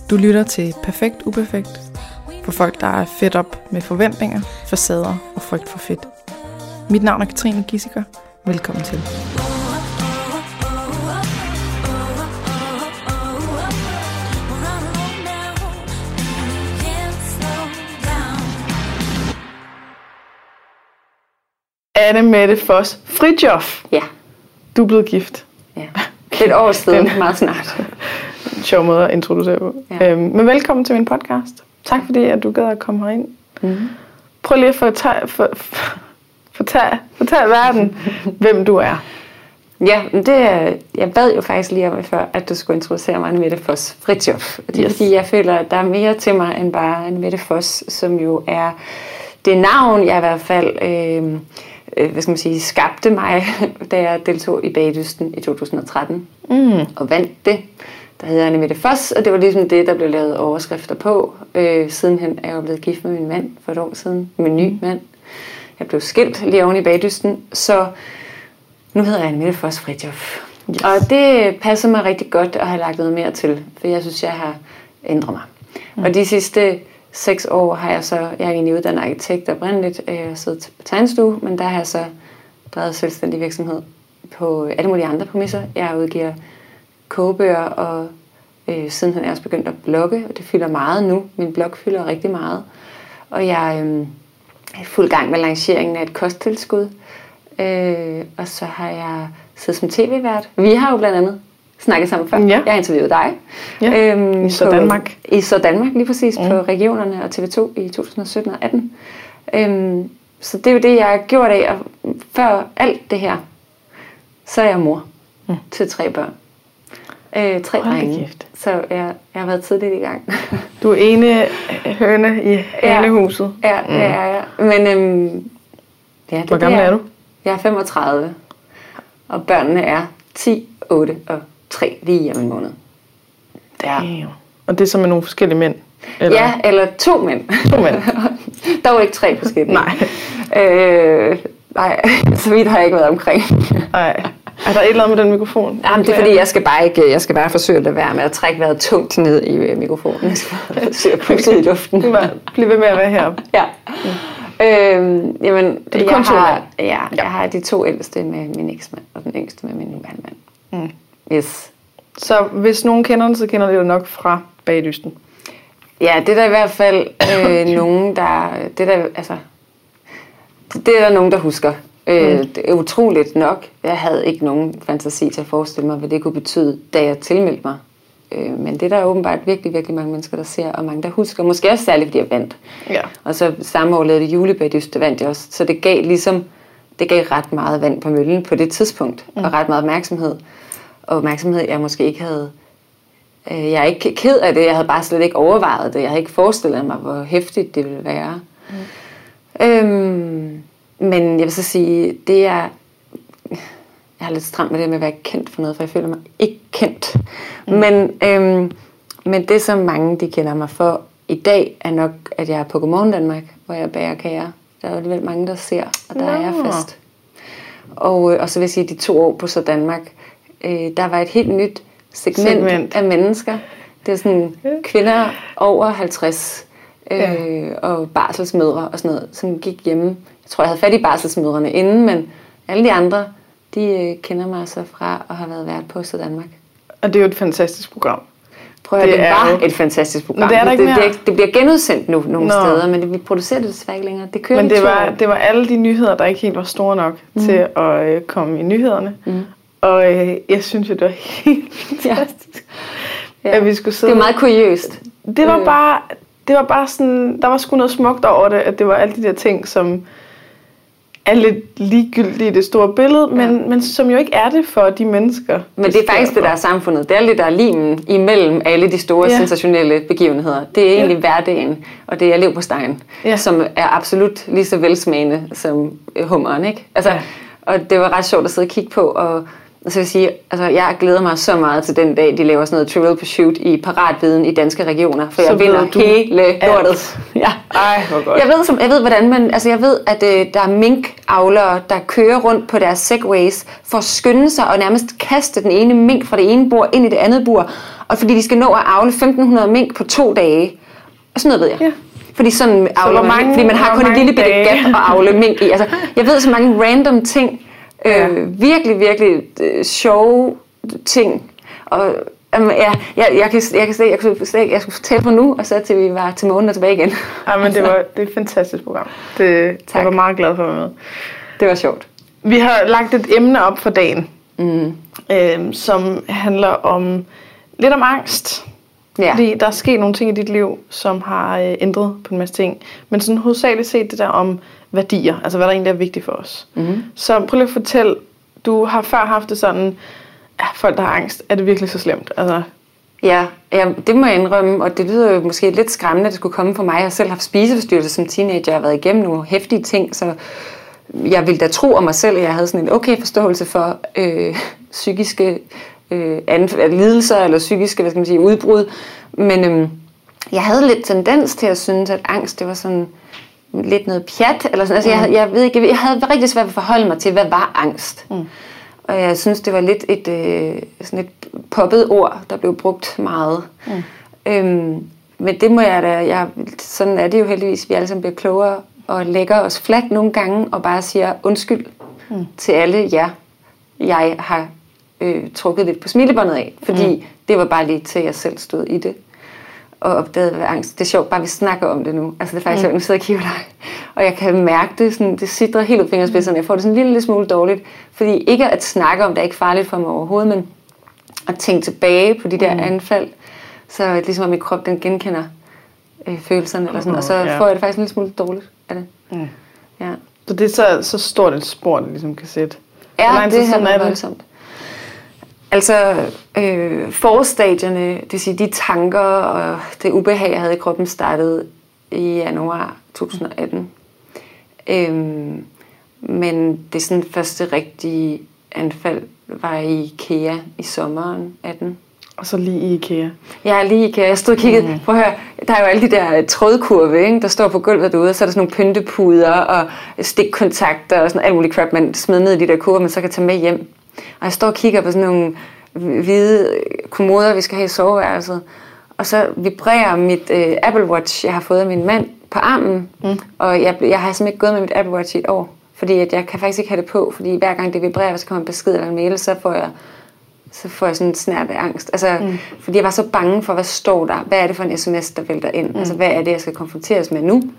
Du lytter til Perfekt Uperfekt for folk, der er fedt op med forventninger, facader og frygt for fedt. Mit navn er Katrine Gissiker. Velkommen til. Anne-Mette Foss Fridtjof. Ja. Du er blevet gift. Ja. Et år siden, meget snart. En sjov måde at introducere på. Ja. Men velkommen til min podcast. Tak fordi, at du gad at komme herind. Mm-hmm. Prøv lige at fortælle verden, hvem du er. Ja, jeg bad jo faktisk lige om før, at du skulle introducere mig Anne-Mette Foss Fridtjof. Det er fordi, jeg føler, at der er mere til mig end bare Anne-Mette Foss, som jo er det navn, jeg i hvert fald skabte mig, da jeg deltog i Bagdysten i 2013 og vandt det. Der hedder Anne-Mette Foss, og det var ligesom det, der blev lavet overskrifter på. Sidenhen er jeg jo blevet gift med min mand for et år siden, min nye mand. Jeg blev skilt lige oven i Bagdysten, så nu hedder jeg Anne-Mette Foss Fridtjof. Yes. Og det passer mig rigtig godt at have lagt noget mere til, for jeg synes, jeg har ændret mig. Og de sidste 6 år har jeg er egentlig uddannet arkitekt oprindeligt, siddet på tegnestue, men der har jeg så drevet selvstændig virksomhed på alle mulige andre præmisser. Jeg udgiver kogebøger, og sidenhen er jeg også begyndt at blogge, og det fylder meget nu. Min blog fylder rigtig meget. Og jeg er i fuld gang med lanceringen af et kosttilskud. Og så har jeg siddet som tv-vært. Vi har jo blandt andet snakket sammen før. Ja. Jeg har interviewet dig. Ja, i Så Danmark. I Så Danmark, lige præcis, på regionerne og TV2 i 2017 og 18. Så det er jo det, jeg har gjort af. Og før alt det her, så er jeg mor til 3 børn. 3 drenge. Så jeg har været tidligt i gang. Du er ene høne i hanehuset. Ja, det er jeg. Men hvor gammel er du? Jeg er 35. Og børnene er 10, 8 og 3 lige om en måned. Ja. Og det er så med nogle forskellige mænd? Eller? Ja, eller 2 mænd. 2 mænd. Der var ikke 3 forskellige. Nej. Nej, så vidt har jeg ikke været omkring. Nej. Er der et eller andet med den mikrofon? Jamen, det er fordi, jeg skal bare forsøge at lade være med at trække vejret tungt ned i mikrofonen. Jeg skal forsøge at puste ud i luften. Bliv ved med at være heroppe. Ja. Jamen, jeg har de 2 ældste med min eksmand, og den yngste med min nuværende mand. Yes. Så hvis nogen kender den, så kender de det nok fra Bagdysten. Ja, det er der i hvert fald nogen, der... Det er der nogen, der husker. Det er utroligt nok. Jeg havde ikke nogen fantasi til at forestille mig, hvad det kunne betyde, da jeg tilmeldte mig. Men det er der åbenbart virkelig, virkelig mange mennesker, der ser, og mange, der husker. Måske også særligt, fordi jeg vandt. Ja. Og så samme år lavede det julebagdyst, det vandt jeg også. Så det gav ret meget vand på møllen på det tidspunkt, og ret meget opmærksomhed. Og opmærksomhed, jeg måske ikke havde... Jeg er ikke ked af det, jeg havde bare slet ikke overvejet det. Jeg havde ikke forestillet mig, hvor hæftigt det ville være. Men jeg vil så sige, det er... Jeg har lidt stramt med det med at være kendt for noget, for jeg føler mig ikke kendt. Men det, som mange de kender mig for i dag, er nok, at jeg er på Godmorgen Danmark, hvor jeg bager kager. Der er jo alligevel mange, der ser, og der er jeg fast. Og så vil jeg sige, at de 2 år på Så Danmark, der var et helt nyt segment af mennesker. Det er sådan kvinder over 50 og barselsmødre og sådan noget, som gik hjemme. Jeg tror, jeg havde fat i barselsmødrene inden, men alle de andre, de kender mig så fra at have været vært på Så Danmark. Og det er jo et fantastisk program. Prøv at det var et fantastisk program. Det bliver genudsendt nu nogle steder, men vi producerer det desværre ikke længere. Det kører. Men det var alle de nyheder, der ikke helt var store nok til at komme i nyhederne. Og jeg synes jo, det var helt fantastisk, at vi skulle sidde. Det var meget kuriøst. Det var bare sådan, der var sgu noget smukt over det, at det var alle de der ting, som er lidt ligegyldige i det store billede, men som jo ikke er det for de mennesker. Men det er faktisk det, der er samfundet. Det er det, der er limen imellem alle de store sensationelle begivenheder. Det er egentlig hverdagen, og det er leverpostejen, som er absolut lige så velsmagende som hummeren, ikke? Altså, og det var ret sjovt at sidde og kigge på, og Og så vil jeg sige, altså jeg glæder mig så meget til den dag, de laver sådan noget Trivial Pursuit i paratviden i danske regioner, for jeg vinder hele lortet. Ja. Ej, hvor godt. Jeg ved, hvordan man, altså jeg ved, at der er minkavlere, der kører rundt på deres segways for at skynde sig og nærmest kaste den ene mink fra det ene bur ind i det andet bur, og fordi de skal nå at avle 1500 mink på 2 dage. Og sådan noget ved jeg. Ja. Fordi sådan avler man, fordi man har kun et lille bitte gap at avle mink i. Altså, jeg ved så mange random ting. Virkelig, virkelig sjove ting. Og jeg skulle fortælle på nu, og så til vi var til morgen og tilbage igen. Ja, men det er et fantastisk program. Jeg var meget glad for at være med. Det var sjovt. Vi har lagt et emne op for dagen, som handler om lidt om angst. Ja. Fordi der er sket nogle ting i dit liv, som har ændret på en masse ting. Men sådan hovedsageligt set det der om værdier, altså hvad der egentlig er vigtigt for os. Så prøv lige at fortælle, du har før haft det sådan, folk der har angst, er det virkelig så slemt? Altså. Ja, det må jeg indrømme, og det lyder jo måske lidt skræmmende, at det skulle komme fra mig. Jeg har selv haft spiseforstyrrelse som teenager, jeg har været igennem nogle heftige ting, så jeg ville da tro om mig selv, at jeg havde sådan en okay forståelse for psykiske lidelser, eller psykiske, hvad skal man sige, udbrud. Men jeg havde lidt tendens til at synes, at angst, det var sådan lidt noget pjat, eller sådan. Altså, jeg ved ikke, jeg havde rigtig svært ved at forholde mig til, hvad var angst. Og jeg synes, det var lidt sådan et poppet ord, der blev brugt meget. Men det må jeg da, sådan er det jo heldigvis, vi alle sammen bliver klogere og lægger os fladt nogle gange, og bare siger undskyld til alle jer, jeg har trukket lidt på smilebåndet af, fordi det var bare lige til, jeg selv stod i det og opdagede hvad angst. Det er sjovt, bare vi snakker om det nu. Altså det er faktisk sjovt, nu sidder jeg og kigger dig, og jeg kan mærke det, sådan, det sidder helt ud fingerspidserne. Jeg får det sådan en lille smule dårligt, fordi ikke at snakke om det er ikke farligt for mig overhovedet, men at tænke tilbage på de der anfald, så ligesom at min krop den genkender følelserne eller sådan, og så får jeg det faktisk en lille smule dårligt af det. Ja. Så det er så stort et spor, det ligesom kan sætte. Ja, det er meget voldsomt. Altså forstadierne, det vil sige de tanker og det ubehag, jeg havde i kroppen, startede i januar 2018. Men det sådan første rigtige anfald var i IKEA i sommeren 18. Og så lige i IKEA? Ja, lige i IKEA. Jeg stod og kiggede, prøv at høre, der er jo alle de der trådkurve, ikke, der står på gulvet derude, og så er der sådan nogle pyntepuder og stikkontakter og sådan alt muligt crap, man smider ned i de der kurver, man så kan tage med hjem. Og jeg står og kigger på sådan nogle hvide kommoder, vi skal have i soveværelset. Og så vibrerer mit Apple Watch, jeg har fået af min mand, på armen. Og jeg har simpelthen ikke gået med mit Apple Watch i et år. Fordi at jeg kan faktisk ikke have det på, fordi hver gang det vibrerer, så kommer en besked eller en mail, så får jeg sådan en snært af angst. Altså, fordi jeg var så bange for, hvad står der? Hvad er det for en sms, der vælter ind? Altså, hvad er det, jeg skal konfronteres med nu?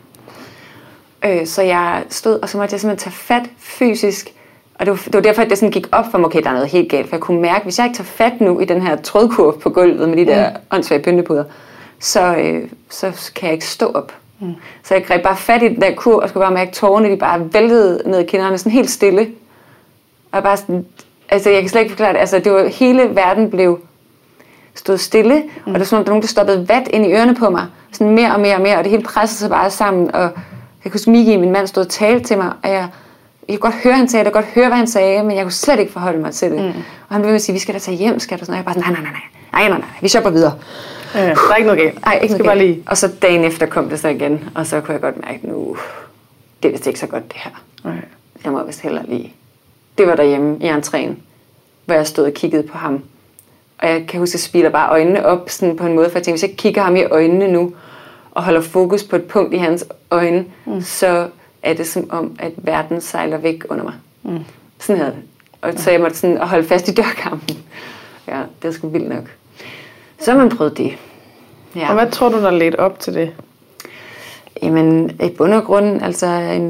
Så jeg stod, og så måtte jeg simpelthen tage fat fysisk. Og det var derfor, at det sådan gik op for mig, okay, der er noget helt galt. For jeg kunne mærke, hvis jeg ikke tager fat nu i den her trådkurve på gulvet med de der åndssvage pyntepuder, så kan jeg ikke stå op. Så jeg greb bare fat i den der kurv, og skulle bare mærke tårerne, de bare væltede ned i kinderne, sådan helt stille. Og bare sådan, altså jeg kan slet ikke forklare det. Altså det var, hele verden stod stille, og det var som om, der var nogen, der stoppede vat ind i ørerne på mig. Sådan mere og mere og mere, og det hele pressede sig bare sammen. Og jeg kunne Miki, min mand, stod og talte til mig, og jeg kunne godt høre, han sagde det, jeg kunne godt høre, hvad han sagde, men jeg kunne slet ikke forholde mig til det. Og han ville med sige, vi skal da tage hjem, skat, og sådan. Og jeg bare nej, vi shopper videre. Der er ikke noget galt. Nej, ikke noget galt. Lige. Og så dagen efter kom det så igen, og så kunne jeg godt mærke, nu, det er vist ikke så godt det her. Okay. Jeg må vist hellere lige. Det var derhjemme i entréen, hvor jeg stod og kiggede på ham. Og jeg kan huske, at jeg spilder bare øjnene op sådan på en måde, for jeg tænkte, hvis jeg kigger ham i øjnene nu, og holder fokus på et punkt i hans øjne, så er det som om, at verden sejler væk under mig. Sådan havde det. Og så jeg måtte sådan holde fast i dørkampen. Ja, det var sgu vildt nok. Så har man prøvet det. Ja. Og hvad tror du, der ledte op til det? Jamen, i bund og grund, altså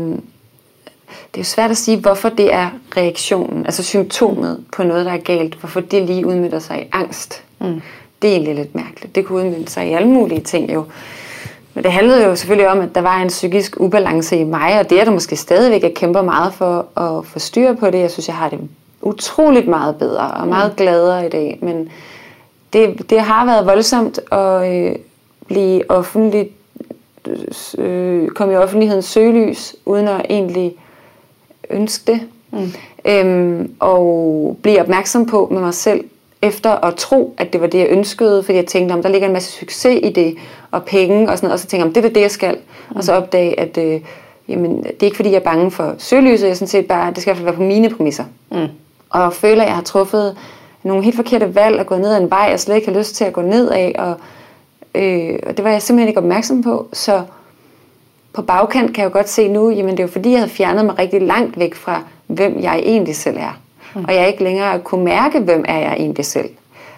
det er jo svært at sige, hvorfor det er reaktionen, altså symptomet på noget, der er galt, hvorfor det lige udmønter sig i angst. Det er egentlig lidt mærkeligt. Det kunne udmønte sig i alle mulige ting jo. Men det handlede jo selvfølgelig om, at der var en psykisk ubalance i mig, og det er der måske stadigvæk. Jeg kæmper meget for at få styr på det. Jeg synes, jeg har det utroligt meget bedre og meget gladere i dag. Men det har været voldsomt at blive offentligt, komme i offentlighedens søgelys, uden at egentlig ønske det. Og blive opmærksom på med mig selv, efter at tro, at det var det, jeg ønskede, fordi jeg tænkte, om der ligger en masse succes i det, og penge og sådan noget, og så tænkte jeg, om det er det, jeg skal. Og så opdage, at jamen, det er ikke fordi, jeg er bange for søgelyset, jeg er sådan set bare, det skal i hvert fald være på mine præmisser. Og føler, at jeg har truffet nogle helt forkerte valg, og gået ned ad en vej, jeg slet ikke har lyst til at gå ned af, og det var jeg simpelthen ikke opmærksom på. Så på bagkant kan jeg jo godt se nu, jamen det er jo fordi, jeg havde fjernet mig rigtig langt væk fra, hvem jeg egentlig selv er. Og jeg ikke længere kunne mærke, hvem er jeg egentlig selv.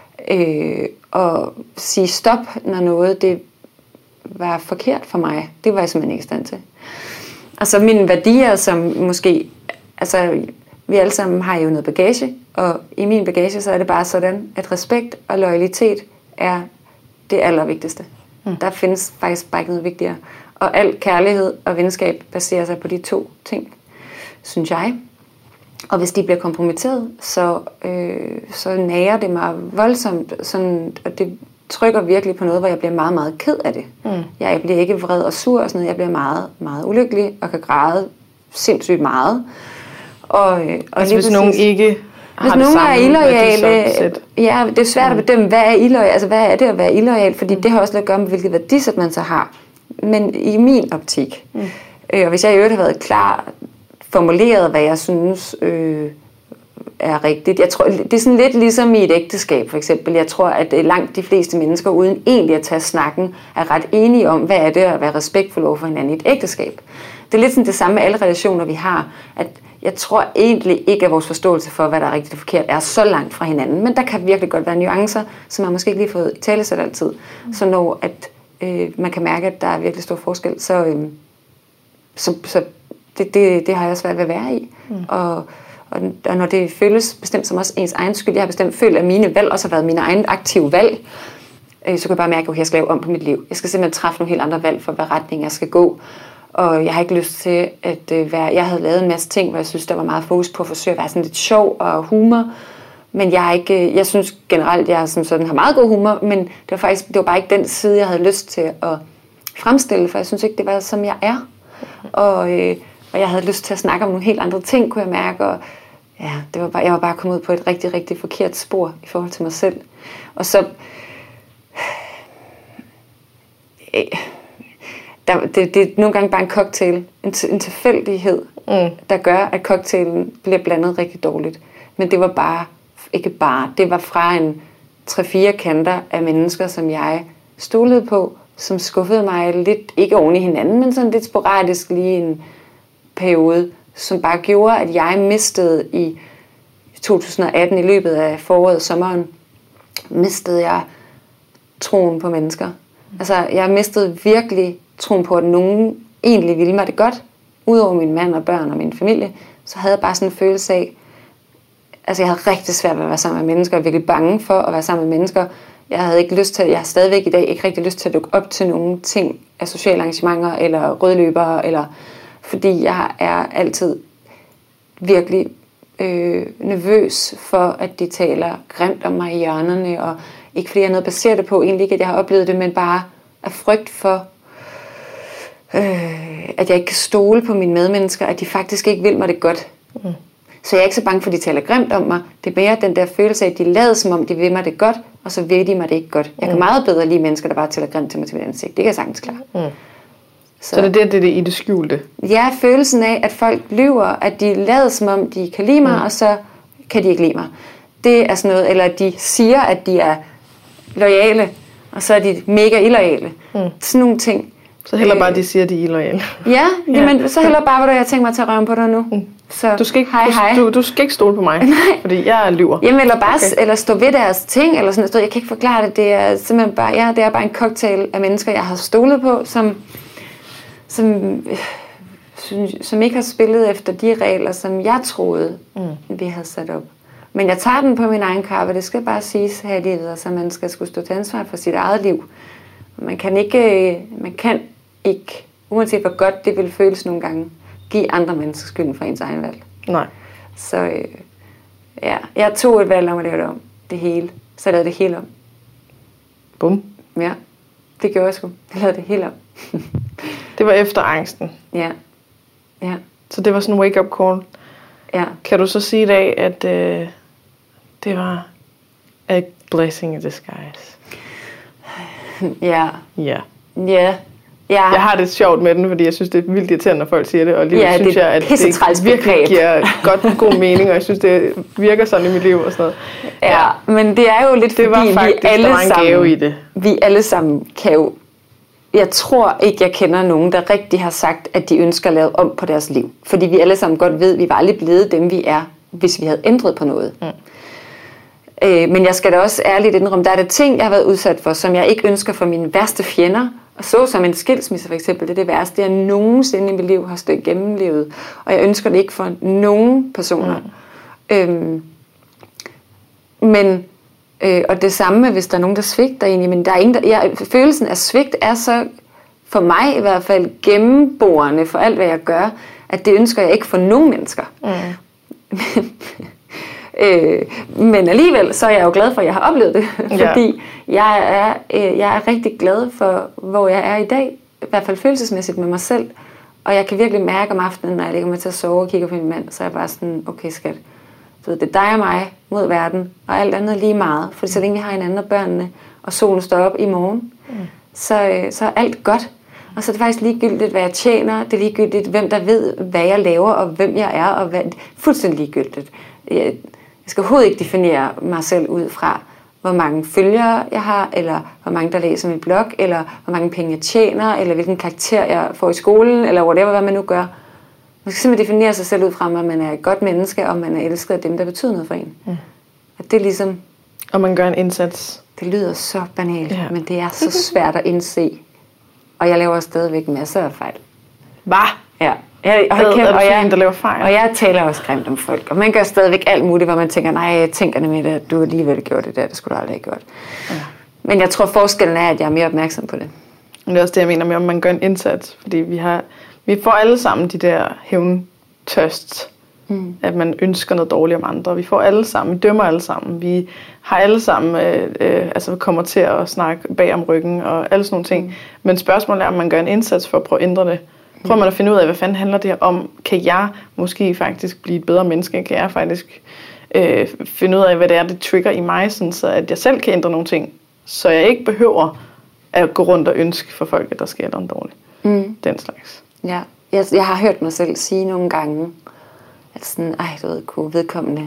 Og sige stop, når noget det var forkert for mig, det var jeg simpelthen ikke i stand til. Altså mine værdier, som måske, altså vi alle sammen har jo noget bagage, og i min bagage, så er det bare sådan, at respekt og loyalitet er det allervigtigste. Der findes faktisk bare ikke noget vigtigere. Og al kærlighed og venskab baserer sig på de 2 ting, synes jeg. Og hvis de bliver kompromitteret, så nager det mig voldsomt, sådan, og det trykker virkelig på noget, hvor jeg bliver meget, meget ked af det. Jeg bliver ikke vred og sur og sådan noget, jeg bliver meget, meget ulykkelig og kan græde sindssygt meget. Og altså hvis nogen ikke har hvis det nogen samme, er illoyale, ja, det er svært at bedømme, hvad er illoyal, altså hvad er det at være illoyal, fordi det har også lidt at gøre med, hvilket værdisæt man så har. Men i min optik, og hvis jeg i øvrigt har været klar, formuleret, hvad jeg synes er rigtigt. Jeg tror, det er sådan lidt ligesom i et ægteskab, for eksempel. Jeg tror, at langt de fleste mennesker, uden egentlig at tage snakken, er ret enige om, hvad er det at være respektfuld over for hinanden i et ægteskab. Det er lidt sådan det samme med alle relationer, vi har. At jeg tror egentlig ikke, at vores forståelse for, hvad der er rigtigt og forkert, er så langt fra hinanden. Men der kan virkelig godt være nuancer, som man måske ikke lige fået i talesæt altid. Så når at, man kan mærke, at der er virkelig stor forskel, så det har jeg svært ved at være i. Og når det føles bestemt som også ens egen skyld, jeg har bestemt følt, at mine valg også har været mine egne aktive valg, så kan jeg bare mærke, at jeg skal lave om på mit liv. Jeg skal simpelthen træffe nogle helt andre valg for, hvad retning jeg skal gå. Og jeg har ikke lyst til at være... Jeg havde lavet en masse ting, hvor jeg synes, der var meget fokus på at forsøge at være sådan lidt sjov og humor. Men jeg synes generelt, jeg som sådan har meget god humor, men det var bare ikke den side, jeg havde lyst til at fremstille, for jeg synes ikke, det var, som jeg er. Og jeg havde lyst til at snakke om nogle helt andre ting, kunne jeg mærke. Og ja, jeg var bare kommet ud på et rigtig, rigtig forkert spor i forhold til mig selv. Og så... Det er nogle gange bare en cocktail. En tilfældighed, der gør, at cocktailen bliver blandet rigtig dårligt. Men det var bare... Ikke bare. Det var fra en 3-4 kanter af mennesker, som jeg stolede på, som skuffede mig lidt, ikke oven i hinanden, men sådan lidt sporadisk lige en periode, som bare gjorde, at jeg mistede i 2018, i løbet af foråret og sommeren, mistede jeg troen på mennesker. Altså, jeg mistede virkelig troen på, at nogen egentlig ville mig det godt, udover min mand og børn og min familie, så havde jeg bare sådan en følelse af, altså jeg havde rigtig svært ved at være sammen med mennesker, og virkelig bange for at være sammen med mennesker. Jeg har stadigvæk i dag ikke rigtig lyst til at dukke op til nogle ting af sociale arrangementer, eller rødløbere, eller fordi jeg er altid virkelig nervøs for, at de taler grimt om mig i hjørnerne, og ikke fordi jeg er noget baseret det på, egentlig ikke at jeg har oplevet det, men bare af frygt for, at jeg ikke kan stole på mine medmennesker, at de faktisk ikke vil mig det godt. Så jeg er ikke så bange for, at de taler grimt om mig. Det er mere den der følelse af, at de lader som om, de vil mig det godt, og så vil de mig det ikke godt. Jeg kan meget bedre lide mennesker, der bare taler grimt til mig til mit ansigt. Det kan jeg sagtens klare. Så det er det i det skjulte? Ja, følelsen af, at folk lyver, at de lader som om, de kan lide mig, og så kan de ikke lide mig. Det er sådan noget, eller at de siger, at de er loyale, og så er de mega illoyale. Sådan nogle ting. Så heller bare, de siger, at de er illoyale. Ja, jamen, så heller bare, hvad jeg tænker mig at tage røven på dig nu. Så, du skal ikke, hej. Du skal ikke stole på mig, fordi jeg lyver. Jamen, eller bare eller stå ved deres ting, eller sådan noget. Jeg kan ikke forklare det. Det er simpelthen bare, det er bare en cocktail af mennesker, jeg har stolet på, som ikke har spillet efter de regler, som jeg troede, vi havde sat op. Men jeg tager den på min egen kappe. Det skal bare siges her i livet, så man skal skulle stå til ansvar for sit eget liv. Man kan ikke, uanset hvor godt det vil føles nogle gange, give andre mennesker skylden for ens egen valg. Nej. Så jeg tog et valg om at lave det om. Det hele. Så jeg lavede det hele om. Bum. Ja, det gjorde jeg sgu. Jeg lavede det hele om. Det var efter angsten. Ja. Så det var sådan en wake-up call. Ja. Kan du så sige i dag, at det var a blessing in disguise? Ja. Ja. Ja. Ja. Jeg har det sjovt med den, fordi jeg synes, det er vildt irriterende, når folk siger det. Og lige ja, synes jeg, at det virkelig giver godt god mening, og jeg synes, det virker sådan i mit liv og sådan noget. Ja, men det er jo lidt det fordi, faktisk, vi alle sammen, i det. Vi alle sammen kan jo... Jeg tror ikke, jeg kender nogen, der rigtig har sagt, at de ønsker at lave om på deres liv. Fordi vi alle sammen godt ved, at vi var aldrig blevet dem, vi er, hvis vi havde ændret på noget. Men jeg skal da også ærligt indrømme, der er det ting, jeg har været udsat for, som jeg ikke ønsker for mine værste fjender. Og så som en skilsmisse for eksempel, det er det værste, jeg nogensinde i mit liv har stået gennemlevet. Og jeg ønsker det ikke for nogen personer. Og det samme, hvis der er nogen, der svigter egentlig. Men der er ingen, følelsen af svigt er så, for mig i hvert fald, gennemborende for alt, hvad jeg gør, at det ønsker jeg ikke for nogen mennesker. Men alligevel, så er jeg jo glad for, at jeg har oplevet det. Fordi jeg er rigtig glad for, hvor jeg er i dag. I hvert fald følelsesmæssigt med mig selv. Og jeg kan virkelig mærke om aftenen, når jeg ligger med til at sove og kigger på min mand, så er jeg bare sådan, okay skat, det er dig og mig mod verden, og alt andet lige meget. For så længe vi har hinanden og børnene, og solen står op i morgen, så er alt godt. Og så er det faktisk ligegyldigt, hvad jeg tjener. Det er ligegyldigt, hvem der ved, hvad jeg laver, og hvem jeg er. Og fuldstændig ligegyldigt. Jeg skal overhovedet ikke definere mig selv ud fra, hvor mange følgere jeg har, eller hvor mange der læser min blog, eller hvor mange penge jeg tjener, eller hvilken karakter jeg får i skolen, eller whatever, hvad man nu gør. Man skal simpelthen definere sig selv ud fra, om man er et godt menneske, og man er elsket af dem, der betyder noget for en. At det er ligesom... Og man gør en indsats. Det lyder så banalt, men det er så svært at indse. Og jeg laver stadigvæk masser af fejl. Hvad? Ja. Og jeg taler også grimt om folk. Og man gør stadigvæk alt muligt, hvor man tænker, nej, jeg tænker nemlig, at du alligevel gjorde det der, det skulle du aldrig have gjort. Men jeg tror, forskellen er, at jeg er mere opmærksom på det. Men det er også det, jeg mener med, om man gør en indsats. Fordi vi får alle sammen de der hævntørst. At man ønsker noget dårligt om andre. Vi får alle sammen, vi dømmer alle sammen. Vi har alle sammen, kommer til at snakke bag om ryggen og alle sådan nogle ting. Men spørgsmålet er, om man gør en indsats for at prøve at ændre det. Prøver man at finde ud af, hvad fanden handler det her om? Kan jeg måske faktisk blive et bedre menneske? Kan jeg faktisk finde ud af, hvad det er, det trigger i mig, sådan så at jeg selv kan ændre nogle ting? Så jeg ikke behøver at gå rundt og ønske for folk, at der sker noget dårligt. Den slags. Ja, jeg har hørt mig selv sige nogle gange, at sådan, kunne vedkommende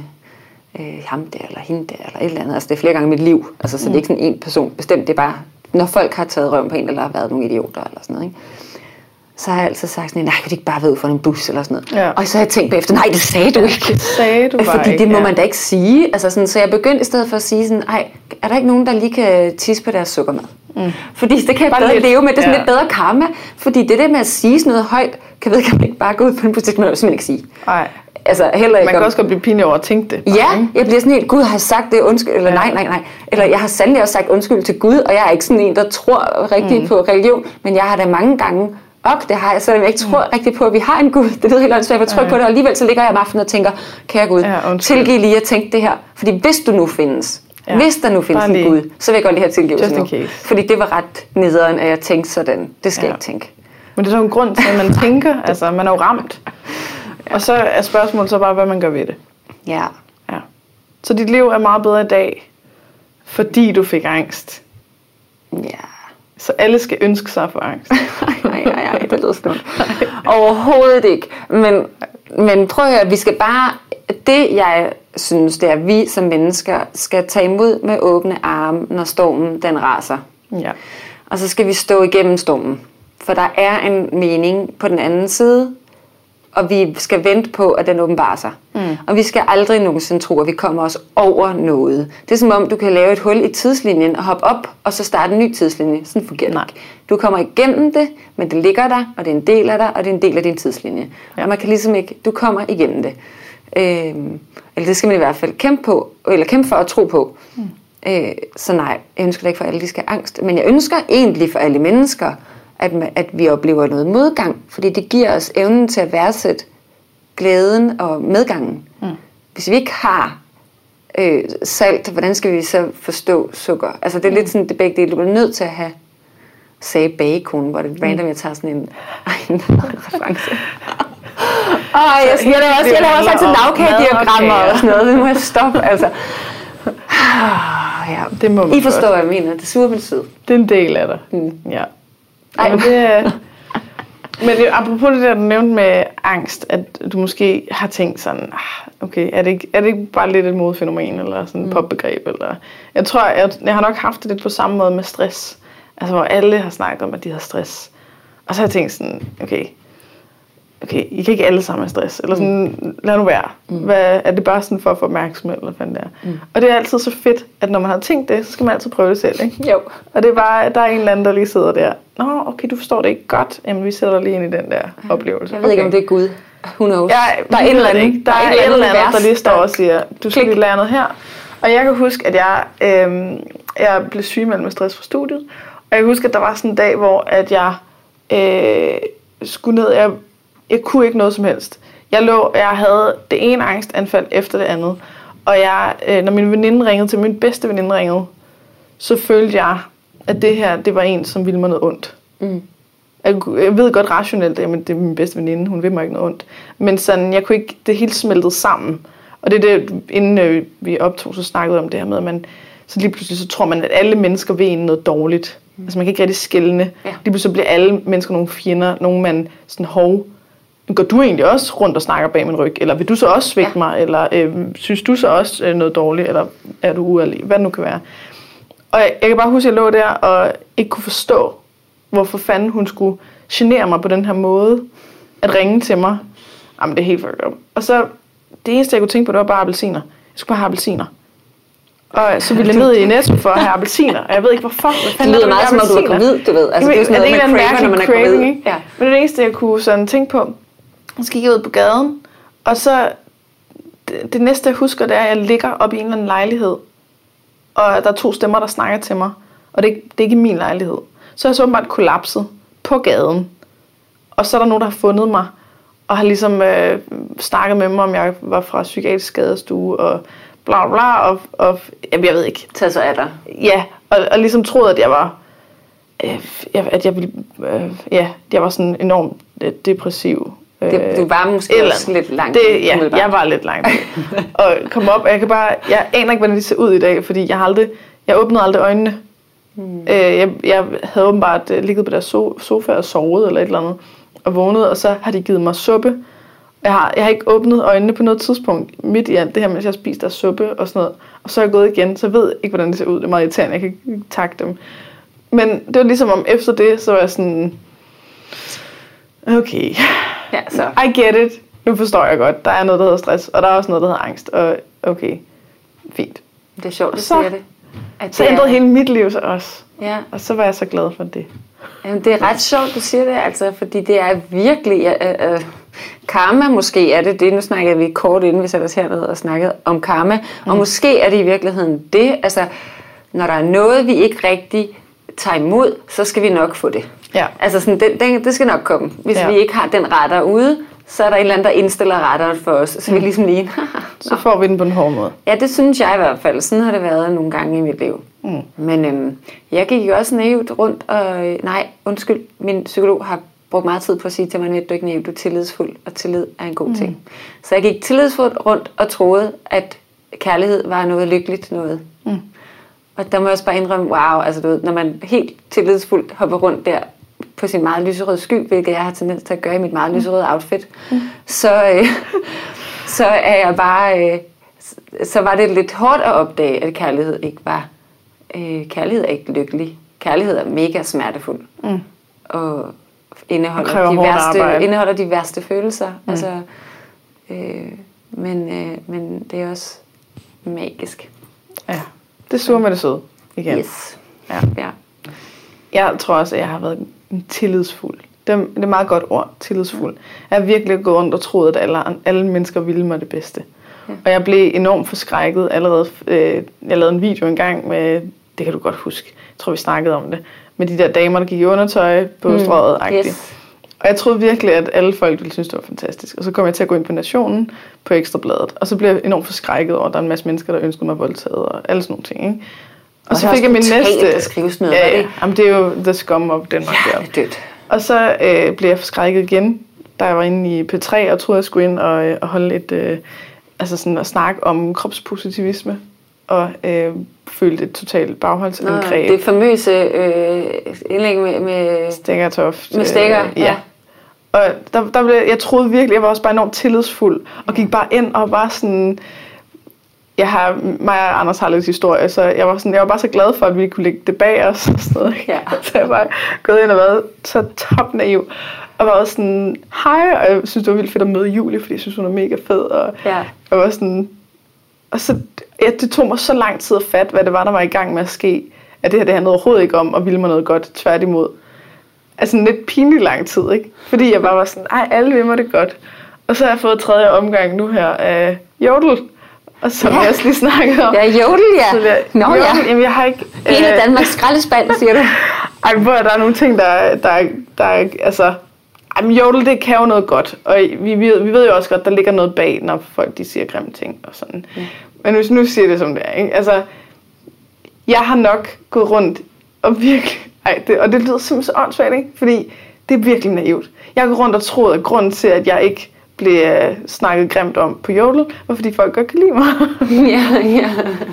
ham der, eller hende der, eller et eller andet. Altså det er flere gange i mit liv. Altså, så det er ikke sådan en person bestemt. Det er bare, når folk har taget røven på en, eller har været nogle idioter, eller sådan noget, ikke? Så har jeg altid sagt sådan, nej, kan du ikke bare være ud for en bus, eller sådan noget. Ja. Og så har jeg tænkt bagefter, nej, det sagde du ikke. Det sagde du bare. Fordi det må man da ikke sige. Altså sådan, så jeg begyndte i stedet for at sige sådan, er der ikke nogen, der lige kan tisse på deres sukkermad? Fordi det kan jeg bedre leve med. Det er sådan lidt bedre karma. Fordi det der med at sige sådan noget højt, kan man ikke bare gå ud på en bus, det kan man simpelthen ikke sige. Nej. Altså, heller ikke man kan også godt blive pinlig over at tænke det. Ja, jeg bliver sådan helt, Gud har sagt det, undskyld, eller nej. Eller jeg har sandelig også sagt undskyld til Gud, og jeg er ikke sådan en, der tror rigtig på religion, men jeg har da mange gange, det har jeg, selvom jeg ikke tror rigtig på, at vi har en Gud. Det lyder helt åndssvagt, jeg tror på det, og alligevel så ligger jeg om aftenen og tænker, kære Gud, tilgiv lige at tænke det her. Fordi hvis du nu findes, hvis der nu findes en Gud, så vil jeg godt lige have tilgivelse nu. Fordi det var ret nederen, at jeg tænkte sådan. Det skal jeg ikke tænke. Men det er så en grund til, at man tænker, altså man er jo ramt. Og så er spørgsmålet så bare, hvad man gør ved det. Ja. Så dit liv er meget bedre i dag, fordi du fik angst. Ja. Så alle skal ønske sig for angst. Nej, det lyder skønt. Overhovedet ikke. Men prøv at høre, vi skal bare... Det, jeg synes, det er, at vi som mennesker skal tage imod med åbne arme, når stormen den raser. Ja. Og så skal vi stå igennem stormen. For der er en mening på den anden side, og vi skal vente på, at den åbenbarer sig. Og vi skal aldrig nogensinde tro, at vi kommer os over noget. Det er som om, du kan lave et hul i tidslinjen og hoppe op, og så starte en ny tidslinje. Sådan fungerer det ikke. Du kommer igennem det, men det ligger der, og det er en del af dig, og det er en del af din tidslinje. Ja. Og man kan ligesom ikke, du kommer igennem det. Eller det skal man i hvert fald kæmpe for at tro på. Så nej, jeg ønsker ikke for alle, de skal have angst. Men jeg ønsker egentlig for alle mennesker, at vi oplever noget modgang, fordi det giver os evnen til at værdsætte glæden og medgangen. Hvis vi ikke har salt, hvordan skal vi så forstå sukker? Altså det er lidt sådan, det begge dele. Du bliver nødt til at have bacon, hvor det er random, jeg tager sådan en reference. Jeg laver også altid lavkagediagrammer og sådan noget. Det må jeg stoppe, altså. Ja, det må man I forstår, hvad jeg mener. Det suger min sød. Det er en del af dig. Ja. Ej, men det men apropos det der, du nævnte med angst, at du måske har tænkt sådan, okay, er det ikke bare lidt et modefænomen, eller sådan et popbegreb, eller... Jeg tror, jeg har nok haft det lidt på samme måde med stress. Altså, hvor alle har snakket om, at de har stress. Og så har jeg tænkt sådan, okay, I kan ikke alle sammen have stress, eller sådan, lad nu være. Er det bare sådan for at få opmærksomhed, eller hvad fanden det er? Og det er altid så fedt, at når man har tænkt det, så skal man altid prøve det selv, ikke? Jo. Og det er bare, der er en eller anden, der lige sidder der. Nå, okay, du forstår det ikke godt. Jamen, vi sætter lige ind i den der oplevelse. Jeg ved ikke, om det er Gud. Who knows? Ja, der er et eller andet, der lige står og siger, du skal lige lære noget her. Og jeg kan huske, at jeg blev sygemeldt med stress fra studiet. Og jeg kan huske, at der var sådan en dag, hvor at jeg skulle ned. Jeg kunne ikke noget som helst. Jeg havde det ene angstanfald efter det andet. Og når min veninde ringede til, min bedste veninde ringede, så følte jeg, at det her, det var en, som ville mig noget ondt. Jeg ved godt rationelt, at det er min bedste veninde, hun vil mig ikke noget ondt. Men sådan, jeg kunne ikke, det hele smeltede sammen. Og det er det, inden vi optog, så snakkede om det her med, at man, så lige pludselig så tror man, at alle mennesker vil en noget dårligt. Altså man kan ikke rigtig skelne. Ja. Lige pludselig bliver alle mennesker nogle fjender, nogle man sådan, går du egentlig også rundt og snakker bag min ryg? Eller vil du så også svigte mig? Eller synes du så også noget dårligt? Eller er du uærlig? Hvad det nu kan være. Og jeg kan bare huske, at jeg lå der og ikke kunne forstå, hvorfor fanden hun skulle genere mig på den her måde. At ringe til mig. Jamen det er helt fucked up. Og så, det eneste jeg kunne tænke på, det var bare appelsiner. Jeg skulle bare have appelsiner. Og så ville jeg ned i Netto for at have appelsiner. Og jeg ved ikke hvorfor. Det lyder meget som om du var gravid, du ved. Altså, det er jo sådan noget, man craver, når man er gravid. Ikke? Ja. Men det eneste jeg kunne sådan tænke på, så gik jeg ud på gaden. Og så, det næste jeg husker, det er, at jeg ligger oppe i en eller anden lejlighed. Og der er 2 stemmer, der snakker til mig. Og det er ikke min lejlighed. Så er jeg så åbenbart kollapset på gaden. Og så er der nogen, der har fundet mig. Og har ligesom snakket med mig, om jeg var fra psykiatrisk skadestue. Og bla bla. Og jeg ved ikke. Tag så af dig. Ja. Og ligesom troede, at jeg var... at jeg ville... jeg var sådan enormt depressiv. Du var måske også lidt langt. Jeg var lidt langt. Og kom op, og jeg aner ikke, hvordan det ser ud i dag, fordi jeg åbnede aldrig øjnene. Jeg havde åbenbart ligget på deres sofa og sovet eller et eller andet, og vågnet, og så har de givet mig suppe. Jeg har ikke åbnet øjnene på noget tidspunkt midt i alt det her, mens jeg spiste deres suppe og sådan noget. Og så er jeg gået igen, så jeg ved ikke, hvordan det ser ud. Det er meget irriterende, jeg kan ikke takke dem. Men det var ligesom om efter det, så var jeg sådan... Okay, ja, så. I get it. Nu forstår jeg godt. Der er noget, der hedder stress, og der er også noget, der hedder angst. Og okay, fint. Det er sjovt, at du siger det. Så ændrede hele mit liv så også. Ja. Og så var jeg så glad for det. Jamen, det er ret sjovt, du siger det, altså, fordi det er virkelig... karma måske er det. Nu snakkede vi kort inden vi satte os hernede og snakkede om karma. Og måske er det i virkeligheden det. Altså, når der er noget, vi ikke rigtig tager imod, så skal vi nok få det. Ja. Altså sådan, det skal nok komme. Hvis vi ikke har den retter ude, så er der en eller anden, der indstiller retteren for os. Så vi ligesom lige... så får vi den på en hård måde. Ja, det synes jeg i hvert fald. Sådan har det været nogle gange i mit liv. Men jeg gik jo også naivt rundt og... min psykolog har brugt meget tid på at sige til mig, at du ikke er naivt, du er tillidsfuld, og tillid er en god ting. Så jeg gik tillidsfuldt rundt og troede, at kærlighed var noget lykkeligt noget. Og der må jeg også bare indrømme, wow, altså du ved, når man helt tillidsfuldt hopper rundt der på sin meget lyserøde sky, hvilket jeg har tendens til at gøre i mit meget lyserøde outfit, så er jeg bare, så var det lidt hårdt at opdage, at kærlighed ikke var, kærlighed er ikke lykkelig. Kærlighed er mega smertefuld. Og indeholder de værste følelser. Altså, men det er også magisk. Ja. Det suger med det søde igen. Yes. Ja. Jeg tror også, at jeg har været tillidsfuld. Det er et meget godt ord, tillidsfuld. Jeg har virkelig gået rundt og troet, at alle mennesker ville mig det bedste. Ja. Og jeg blev enormt forskrækket allerede. Jeg lavede en video engang med, det kan du godt huske, jeg tror vi snakkede om det, med de der damer, der gik i undertøj på strøget-agtigt. Yes. Og jeg troede virkelig, at alle folk ville synes, det var fantastisk. Og så kom jeg til at gå ind på Nationen på Ekstrabladet. Og så blev jeg enormt forskrækket over, at der er en masse mennesker, der ønskede mig voldtaget og alle sådan nogle ting. Ikke? Og så fik jeg min næste... Der skrives noget, ja. Jamen, det er jo the scum of Denmark. Ja, det er dødt. Og så blev jeg forskrækket igen da jeg var inde i P3 og troede, jeg skulle ind og holde et, altså sådan at snakke om kropspositivisme. Og følte et totalt bagholdsangreb. Det famøse indlæg med Stikkertoft. Med Stikker, ja. Og der blev, jeg troede virkelig, jeg var også bare enormt tillidsfuld, og gik bare ind og var sådan... Mig og Anders har lidt historie, så jeg var bare så glad for, at vi kunne lægge det bag os og sådan noget. Ja. Så jeg bare gået ind og været så topnaiv. Og var også sådan, hej, og jeg synes, det var vildt fedt at møde Julie, fordi jeg synes, hun er mega fed. Og jeg var sådan... Og så, det tog mig så lang tid at fatte, hvad det var, der var i gang med at ske. At det her, det handlede overhovedet ikke om, og ville mig noget godt, tværtimod. Altså en lidt pinlig lang tid, ikke? Fordi jeg bare var sådan, alle vil mig det godt. Og så har jeg fået 3. omgang nu her af Jodel. Og som jeg også lige snakkede om. Ja, Jodel, ja. Jodel, jamen jeg har ikke... Hele Danmarks skraldespand, siger du. Der er nogle ting, der altså... Jodel, det kan jo noget godt. Og vi ved jo også godt, der ligger noget bag, når folk de siger grimme ting og sådan. Ja. Men hvis nu siger det som det er, ikke? Altså, jeg har nok gået rundt og virkelig... og det lyder simpelthen så åndssvagt, ikke? Fordi det er virkelig naivt. Jeg har gået rundt og troet, at grunden til, at jeg ikke blev snakket grimt om på Jodel, var fordi folk godt kan lide mig. Ja.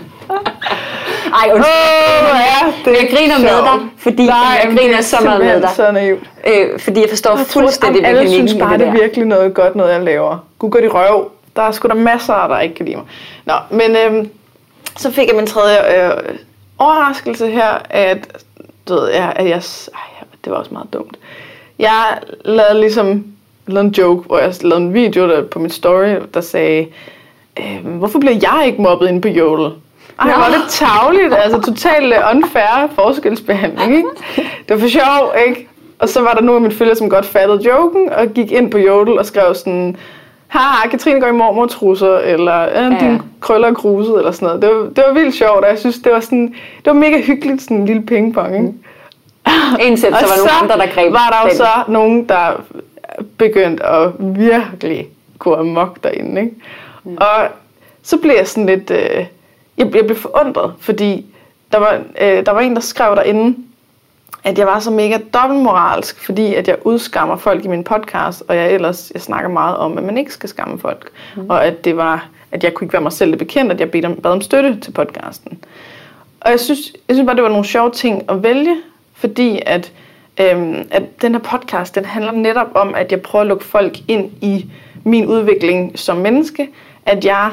Ej, jeg griner med dig, fordi jeg griner så meget med dig. Så naivt. Fordi jeg forstår fuldstændig mekanikken. Alle synes bare, det er virkelig noget godt, noget jeg laver. Gud gør de røv. Der er sgu da masser, der ikke kan lide mig. Nå, men så fik jeg min 3. overraskelse her, at det var også meget dumt. Jeg lavede en joke, hvor jeg lavede en video der på min story, der sagde, hvorfor bliver jeg ikke mobbet inde på Jodel? Var det tarveligt, altså totalt unfair forskelsbehandling, ikke? Det var for sjov, ikke? Og så var der nogle af mine følgere, som godt fattede joken, og gik ind på Jodel og skrev sådan, haha, Katrine går i mormortrusser, eller din krøller er gruset, eller sådan noget. Det var vildt sjovt, og jeg synes, det var mega hyggeligt, sådan en lille pingpong, ikke? Indtil så var nogle andre, der greb. Var der jo så nogen, der begyndte at virkelig gå amok derinde, ikke? Og så blev jeg sådan lidt... Jeg blev forundret, fordi der var en, der skrev derinde, at jeg var så mega dobbeltmoralsk, fordi at jeg udskammer folk i min podcast, og jeg snakker meget om, at man ikke skal skamme folk. Og at jeg kunne ikke være mig selv bekendt, at jeg bad om støtte til podcasten. Og jeg synes bare, det var nogle sjove ting at vælge, fordi at den her podcast, den handler netop om, at jeg prøver at lukke folk ind i min udvikling som menneske, at jeg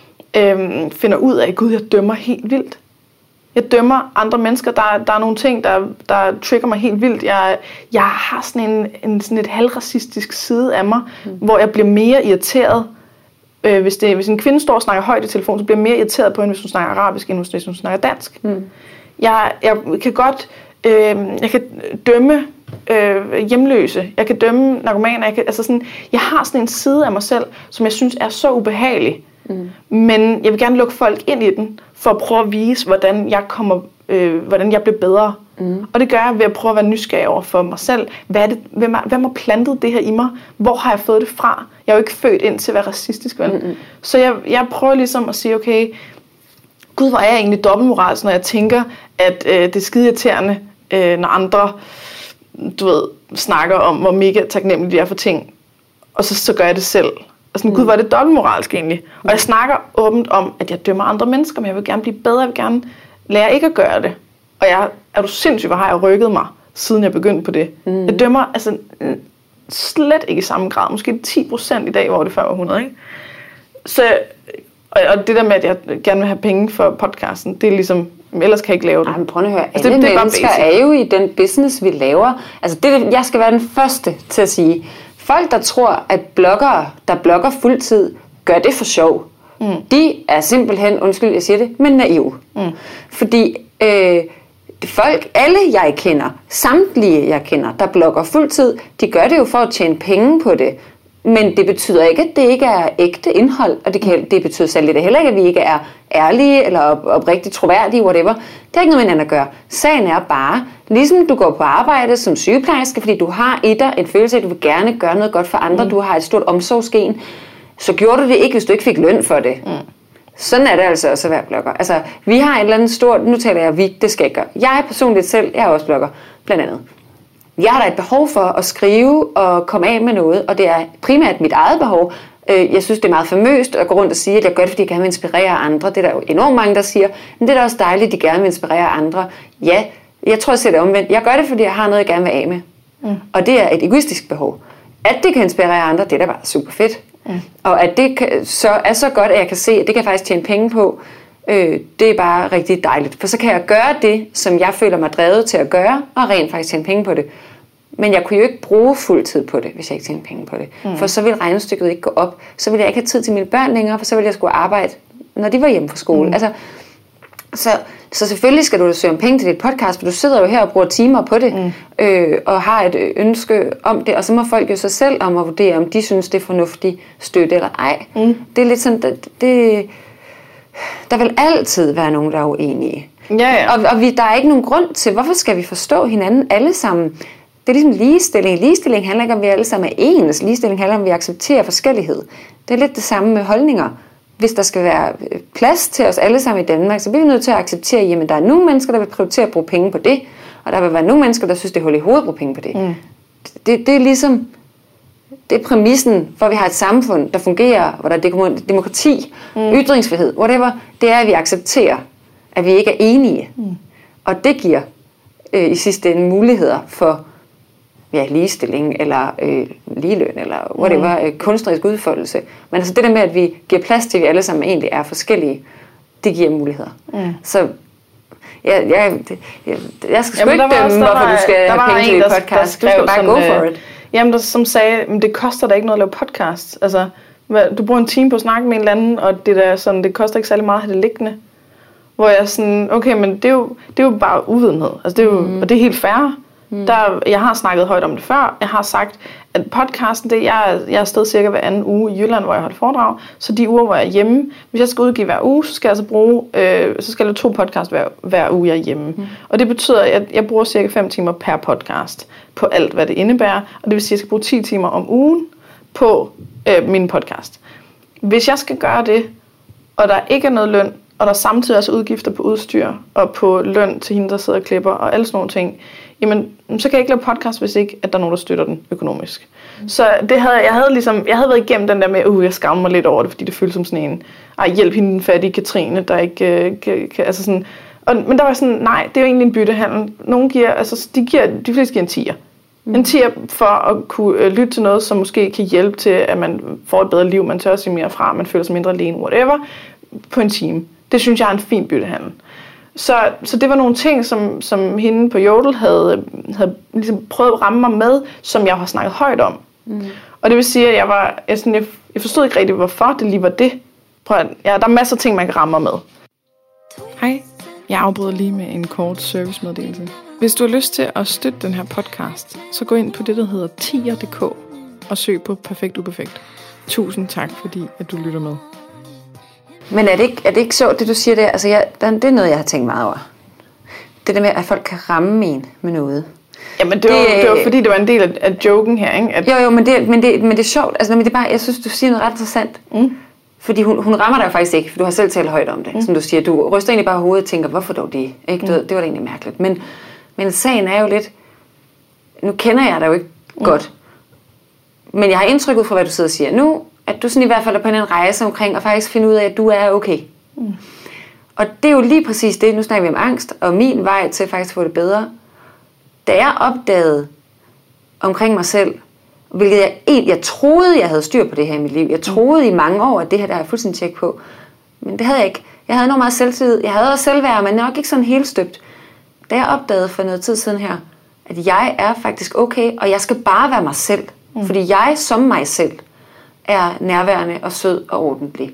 finder ud af, Gud, jeg dømmer helt vildt. Jeg dømmer andre mennesker. Der er nogle ting, der trigger mig helt vildt. Jeg har sådan sådan et halvracistisk side af mig, hvor jeg bliver mere irriteret. Hvis en kvinde står og snakker højt i telefon, så bliver jeg mere irriteret på hende, hvis hun snakker arabisk, end hvis hun snakker dansk. Jeg kan godt jeg kan dømme hjemløse. Jeg kan dømme narkomaner. Jeg har sådan en side af mig selv, som jeg synes er så ubehagelig. Men jeg vil gerne lukke folk ind i den, for at prøve at vise, hvordan jeg bliver bedre. Og det gør jeg ved at prøve at være nysgerrig over for mig selv. Hvem har plantet det her i mig? Hvor har jeg fået det fra? Jeg er jo ikke født ind til at være racistisk. Så jeg prøver ligesom at sige, okay, Gud, hvor er jeg egentlig dobbeltmoralsk, når jeg tænker, at det er skide irriterende, når andre, snakker om, hvor mega taknemmelige de er for ting. Og så gør jeg det selv. Og sådan, Gud, var det dobbeltmoralsk egentlig. Og jeg snakker åbent om, at jeg dømmer andre mennesker, men jeg vil gerne blive bedre, jeg vil gerne lære ikke at gøre det. Og er du sindssygt, hvor har jeg rykket mig, siden jeg begyndte på det. Jeg dømmer slet ikke i samme grad, måske 10% i dag, hvor det før var 100, ikke? Så, og det der med, at jeg gerne vil have penge for podcasten, det er ligesom, ellers kan jeg ikke lave det. Men prøv at høre, alle mennesker er jo i den business, vi laver. Altså, jeg skal være den første til at sige, folk, der tror, at bloggere, der blogger fuldtid, gør det for sjov. De er simpelthen, undskyld, jeg siger det, men naive. Fordi folk, alle jeg kender, samtlige jeg kender, der blogger fuldtid, de gør det jo for at tjene penge på det. Men det betyder ikke, at det ikke er ægte indhold, og det betyder særligt heller ikke, at vi ikke er ærlige eller oprigtigt troværdige, whatever. Det er ikke noget med hinanden at gøre. Sagen er bare, ligesom du går på arbejde som sygeplejerske, fordi du har i dig en følelse af, at du vil gerne gøre noget godt for andre, du har et stort omsorgsgen, så gjorde du det ikke, hvis du ikke fik løn for det. Sådan er det altså også at være blogger. Altså, vi har et eller andet stort, nu taler jeg vi, det skal jeg gøre. Jeg personligt selv, jeg er også blogger, blandt andet. Jeg har da et behov for at skrive og komme af med noget, og det er primært mit eget behov. Jeg synes, det er meget famøst at gå rundt og sige, at jeg gør det, fordi jeg gerne vil inspirere andre. Det er der jo enormt mange, der siger. Men det er da også dejligt, at de gerne vil inspirere andre. Ja, jeg tror, jeg ser det omvendt. Jeg gør det, fordi jeg har noget, jeg gerne vil af med. Og det er et egoistisk behov. At det kan inspirere andre, det er da bare super fedt. Og at det så er så godt, at jeg kan se, at det kan jeg faktisk tjene penge på, det er bare rigtig dejligt. For så kan jeg gøre det, som jeg føler mig drevet til at gøre, og rent faktisk tjene penge på det. Men jeg kunne jo ikke bruge fuld tid på det, hvis jeg ikke tjente penge på det. For så ville regnestykket ikke gå op. Så ville jeg ikke have tid til mine børn længere, for så ville jeg skulle arbejde, når de var hjemme fra skole. Altså, så selvfølgelig skal du søge om penge til dit podcast, for du sidder jo her og bruger timer på det, og har et ønske om det, og så må folk jo sig selv om at vurdere, om de synes, det er fornuftigt støtte eller ej. Det er lidt sådan, der vil altid være nogen, der er uenige. Ja. Og der er ikke nogen grund til, hvorfor skal vi forstå hinanden alle sammen? Det er ligesom ligestilling. Ligestilling handler ikke om, at vi alle sammen er ens. Ligestilling handler om, at vi accepterer forskellighed. Det er lidt det samme med holdninger. Hvis der skal være plads til os alle sammen i Danmark, så bliver vi nødt til at acceptere, at der er nogle mennesker, der vil prioritere at bruge penge på det, og der vil være nogle mennesker, der synes, det er hul i hovedet at bruge penge på det. Det er ligesom, det er præmissen, for at vi har et samfund, der fungerer, hvor der er demokrati, ytringsfrihed, whatever. Det er, at vi accepterer, at vi ikke er enige. Og det giver i sidste ende muligheder for ligestilling, eller ligeløn, eller whatever, kunstnerisk udfoldelse. Men altså det der med, at vi giver plads til, at vi alle sammen egentlig er forskellige, det giver muligheder. Så jeg skal sgu ikke dømme, hvorfor du skal have penge til dit podcast. Du skal bare go for it. Jamen, der som sagde, men det koster da ikke noget at lave podcast. Altså, du bruger en time på at snakke med en eller anden, og det koster ikke særlig meget at have det liggende. Hvor jeg sådan, okay, men det er jo bare uvidenhed. Altså, det er jo, og det er helt fair. Jeg har snakket højt om det før. Jeg har sagt, at podcasten, jeg er afsted cirka hver anden uge i Jylland, hvor jeg holder foredrag. Så de uger, hvor jeg er hjemme, hvis jeg skal udgive hver uge, så skal jeg så skal jeg lave 2 podcast hver uge, jeg er hjemme. Og det betyder, at jeg bruger cirka 5 timer per podcast på alt, hvad det indebærer. Og det vil sige, at jeg skal bruge 10 timer om ugen på min podcast. Hvis jeg skal gøre det, og der ikke er noget løn, og der samtidig også udgifter på udstyr, og på løn til hende, der sidder og klipper, og alle sådan nogle ting, jamen, så kan jeg ikke lave podcast, hvis ikke, at der er nogen, der støtter den økonomisk. Så jeg havde været igennem den der med, jeg skammer mig lidt over det, fordi det føles som sådan en, hjælp hende den fattige Katrine, der ikke kan, altså sådan, men der var sådan, nej, det er jo egentlig en byttehandel. Nogle giver, altså, de fleste giver en 10'er. En 10'er for at kunne lytte til noget, som måske kan hjælpe til, at man får et bedre liv, man tør sige mere fra, man føler sig mindre alene, whatever, på en time. Det synes jeg er en fin byttehandel. Så det var nogle ting, som hende på Jodel havde ligesom prøvet at ramme mig med, som jeg har snakket højt om. Og det vil sige, at jeg forstod ikke rigtig, hvorfor det lige var det. Der er masser af ting, man kan ramme mig med. Hej, jeg afbryder lige med en kort servicemeddelelse. Hvis du har lyst til at støtte den her podcast, så gå ind på det, der hedder tier.dk og søg på Perfekt Uperfekt. Tusind tak, fordi at du lytter med. Men er det ikke så, det du siger der? Altså det er noget, jeg har tænkt meget over. Det der med, at folk kan ramme en med noget. Jamen det var fordi, det var en del af joken her, ikke? Jo, men det er sjovt. Altså, det er bare, jeg synes, du siger noget ret interessant. Fordi hun rammer dig jo faktisk ikke, for du har selv talt højt om det. Som du siger, du ryster egentlig bare hovedet og tænker, hvorfor dog det? Ikke? Det var da egentlig mærkeligt. Men sagen er jo lidt, nu kender jeg dig jo ikke godt. Men jeg har indtryk ud fra, hvad du sidder og siger nu, at du sådan i hvert fald er på en rejse omkring, og faktisk finde ud af, at du er okay. Og det er jo lige præcis det, nu snakker vi om angst, og min vej til faktisk at få det bedre. Da jeg opdagede omkring mig selv, hvilket jeg troede, jeg havde styr på det her i mit liv. Jeg troede i mange år, at det her der er fuldstændig tjek på. Men det havde jeg ikke. Jeg havde enormt meget selvtillid. Jeg havde også selvværd, men nok ikke sådan helt støbt. Da jeg opdagede for noget tid siden her, at jeg er faktisk okay, og jeg skal bare være mig selv. Fordi jeg som mig selv er nærværende og sød og ordentlig.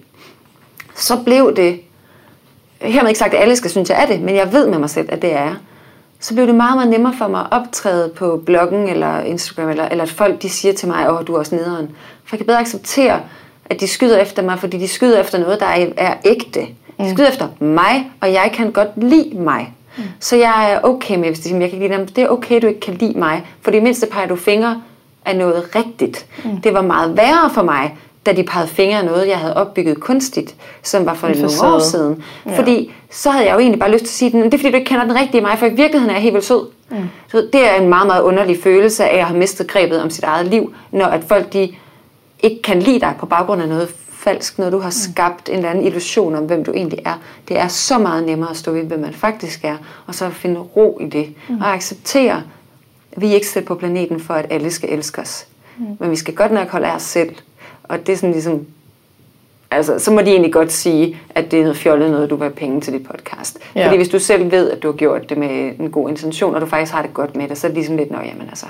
Så blev det, hermed ikke sagt, at alle skal synes, jeg er det, men jeg ved med mig selv, at det er jeg. Så blev det meget, meget nemmere for mig at optræde på bloggen eller Instagram, eller at folk de siger til mig, du er også nederen. For jeg kan bedre acceptere, at de skyder efter mig, fordi de skyder efter noget, der er ægte. De skyder efter mig, og jeg kan godt lide mig. Så jeg er okay med, hvis de siger, jeg kan ikke lide dem. Det er okay, du ikke kan lide mig, for det mindste peger du fingre af noget rigtigt. Det var meget værre for mig, da de pegede fingre af noget, jeg havde opbygget kunstigt, som var for nogle år siden. Ja. Fordi så havde jeg jo egentlig bare lyst til at sige, det er fordi, du ikke kender den rigtige mig, for i virkeligheden er jeg helt vildt sød. Så det er en meget, meget underlig følelse af at have mistet grebet om sit eget liv, når at folk de ikke kan lide dig på baggrund af noget falsk, når du har skabt en eller anden illusion om, hvem du egentlig er. Det er så meget nemmere at stå ved, hvem man faktisk er, og så finde ro i det, og acceptere, at vi ikke sidder på planeten for, at alle skal elske os. Men vi skal godt nok holde af os selv. Og det er sådan ligesom, altså, så må de egentlig godt sige, at det er noget fjollet noget, du vil have penge til dit podcast. Ja. Fordi hvis du selv ved, at du har gjort det med en god intention, og du faktisk har det godt med det, så er det ligesom lidt, jamen altså,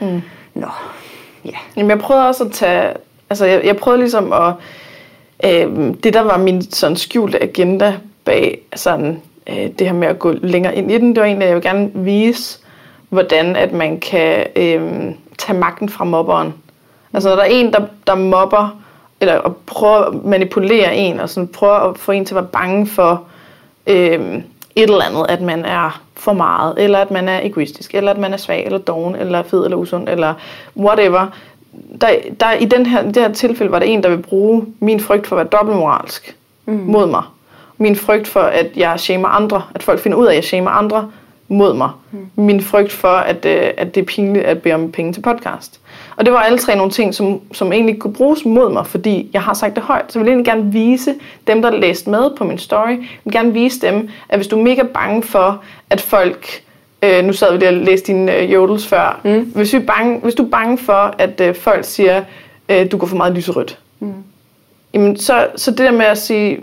Jamen jeg prøvede også at tage, altså jeg prøvede ligesom at, det der var min sådan skjulte agenda bag sådan, det her med at gå længere ind i den, det var egentlig, at jeg vil gerne vise, hvordan at man kan tage magten fra mobberen. Altså når der er en, der mobber, eller prøver at manipulere en, og sådan prøver at få en til at være bange for et eller andet, at man er for meget, eller at man er egoistisk, eller at man er svag, eller doven, eller fed, eller usund, eller whatever. Der i det her tilfælde var der en, der vil bruge min frygt for at være dobbeltmoralsk mod mig. Min frygt for, at jeg shamer andre, at folk finder ud af, at jeg shamer andre mod mig. Min frygt for, at det er pinligt at bede om penge til podcast. Og det var alle tre nogle ting, som egentlig kunne bruges mod mig, fordi jeg har sagt det højt. Så jeg vil egentlig gerne vise dem, der læste med på min story, jeg vil gerne vise dem, at hvis du er mega bange for, at folk, nu sad vi lige og læste dine jodels før, hvis du er bange for, at folk siger, du går for meget lyserødt, jamen, så det der med at sige,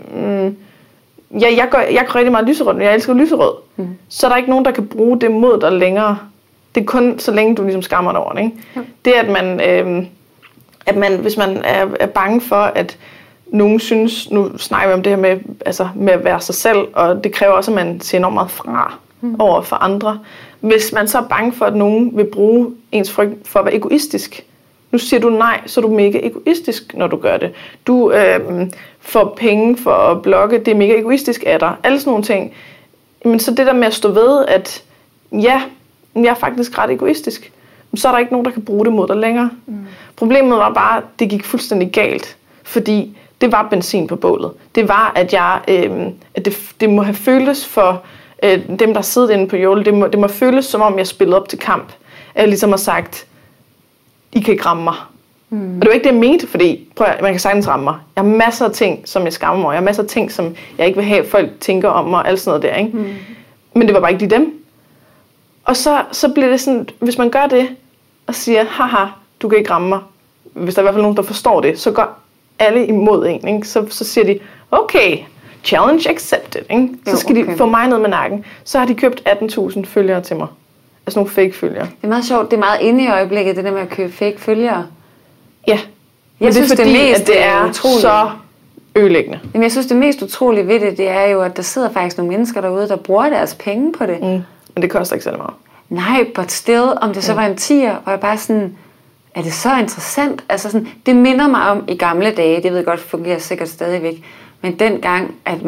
jeg går rigtig meget lyserød, men jeg elsker lyserød. Så er der ikke nogen, der kan bruge det mod dig længere. Det er kun så længe, du ligesom skammer dig over det. Ikke? Ja. Det er, at man, hvis man er bange for, at nogen synes, nu snakker vi om det her med at være sig selv, og det kræver også, at man siger enormt meget fra over for andre. Hvis man så er bange for, at nogen vil bruge ens frygt for at være egoistisk, nu siger du nej, så er du mega egoistisk, når du gør det. Du får penge for at blogge, det er mega egoistisk af dig. Alle sådan nogle ting. Men så det der med at stå ved, at ja, jeg er faktisk ret egoistisk, så er der ikke nogen, der kan bruge det mod dig længere. Problemet var bare, at det gik fuldstændig galt, fordi det var benzin på bålet. Det var, at det må have føltes for dem, der sidder inde på jorden, det må føles, som om jeg spillede op til kamp. Jeg ligesom har sagt, I kan ikke ramme mig. Og det var ikke det, jeg mente, fordi man kan sagtens ramme mig. Jeg har masser af ting, som jeg skammer mig over. Jeg har masser af ting, som jeg ikke vil have, folk tænker om mig, og alt sådan noget der. Ikke? Men det var bare ikke lige dem. Og så bliver det sådan, hvis man gør det, og siger, haha, du kan ikke ramme mig. Hvis der er i hvert fald nogen, der forstår det, så går alle imod en. Ikke? Så siger de, okay, challenge accepted. Ikke? Så skal de få mig ned med nakken. Så har de købt 18.000 følgere til mig. Altså nogle fake følgere. Det er meget sjovt, det er meget inde i øjeblikket, det der med at købe fake følgere. Ja, men det er fordi, at det er utroligt. Så ødelæggende. Jamen, jeg synes, det mest utrolige ved det er jo, at der sidder faktisk nogle mennesker derude, der bruger deres penge på det. Men det koster ikke særlig meget. Nej, but still, om det så var en 10'er, og jeg bare sådan, er det så interessant? Altså sådan, det minder mig om i gamle dage, det ved jeg godt, fungerer sikkert stadigvæk, men dengang, at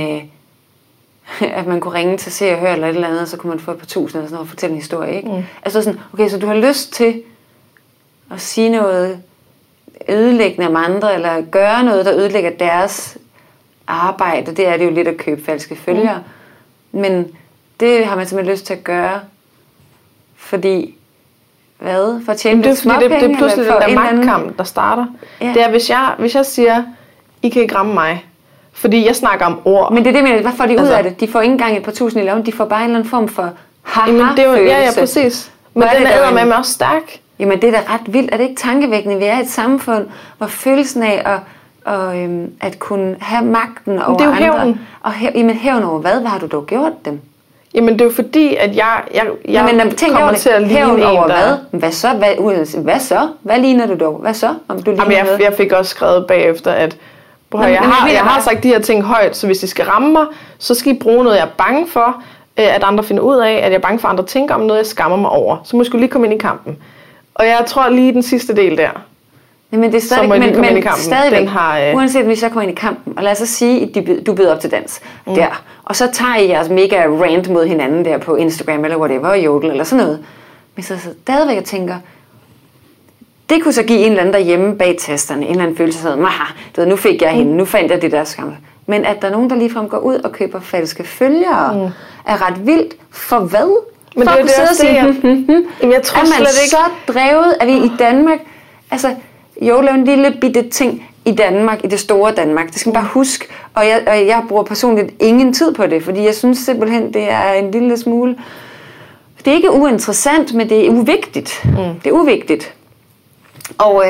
man kunne ringe til Se og Hør eller et eller andet, så kunne man få et par tusind eller sådan noget og fortælle en historie, ikke? Altså sådan, okay, så du har lyst til at sige noget ødelæggende om andre, eller gøre noget, der ødelægger deres arbejde. Det er det jo lidt at købe falske følgere. Men det har man simpelthen lyst til at gøre, fordi, hvad? For at tjene lidt småpenge? Det er pludselig den der magtkamp, der starter. Ja. Det er, hvis jeg siger, I kan ikke ramme mig, fordi jeg snakker om ord. Men det er det, men hvad får de ud af det? De får ikke engang et par tusind i lommen, de får bare en eller anden form for haha-følelse. Ja, præcis. Men den er med mig også stærk. Jamen, det er da ret vildt. Er det ikke tankevækkende? Vi er et samfund, hvor følelsen af at kunne have magten over andre. Det er jo hævn. Jamen, hævn over hvad? Hvad har du dog gjort dem? Jamen, det er jo fordi, at jeg kommer til at ligne en, over hvad? Hvad så? Hvad ligner du dog? Hvad så? Om du ligner jeg fik også skrevet bagefter, at jeg har sagt de her ting højt, så hvis I skal ramme mig, så skal I bruge noget, jeg er bange for, at andre finder ud af, at jeg er bange for, at andre tænker om noget, jeg skammer mig over. Så må jeg skulle lige komme ind i kampen. Og jeg tror lige den sidste del der. Men det er stadigvæk, uanset hvis jeg kommer ind i kampen, og lad os så sige, at du byder op til dans der, og så tager I jeres mega rant mod hinanden der på Instagram eller whatever, Jodel eller sådan noget. Men så stadigvæk jeg tænker, Det kunne så give en eller anden derhjemme bag tasterne, en eller anden følelse af, nu fik jeg hende, nu fandt jeg det der skam. Men at der er nogen, der ligefrem går ud og køber falske følgere, er ret vildt. For hvad? Men for det er det også det, jeg tror er man slet ikke så drevet, at vi i Danmark, altså jo, lave en lille bitte ting i Danmark, i det store Danmark. Det skal man bare huske. Og jeg bruger personligt ingen tid på det, fordi jeg synes simpelthen, det er en lille smule... Det er ikke uinteressant, men det er uvigtigt. Det er uvigtigt. Og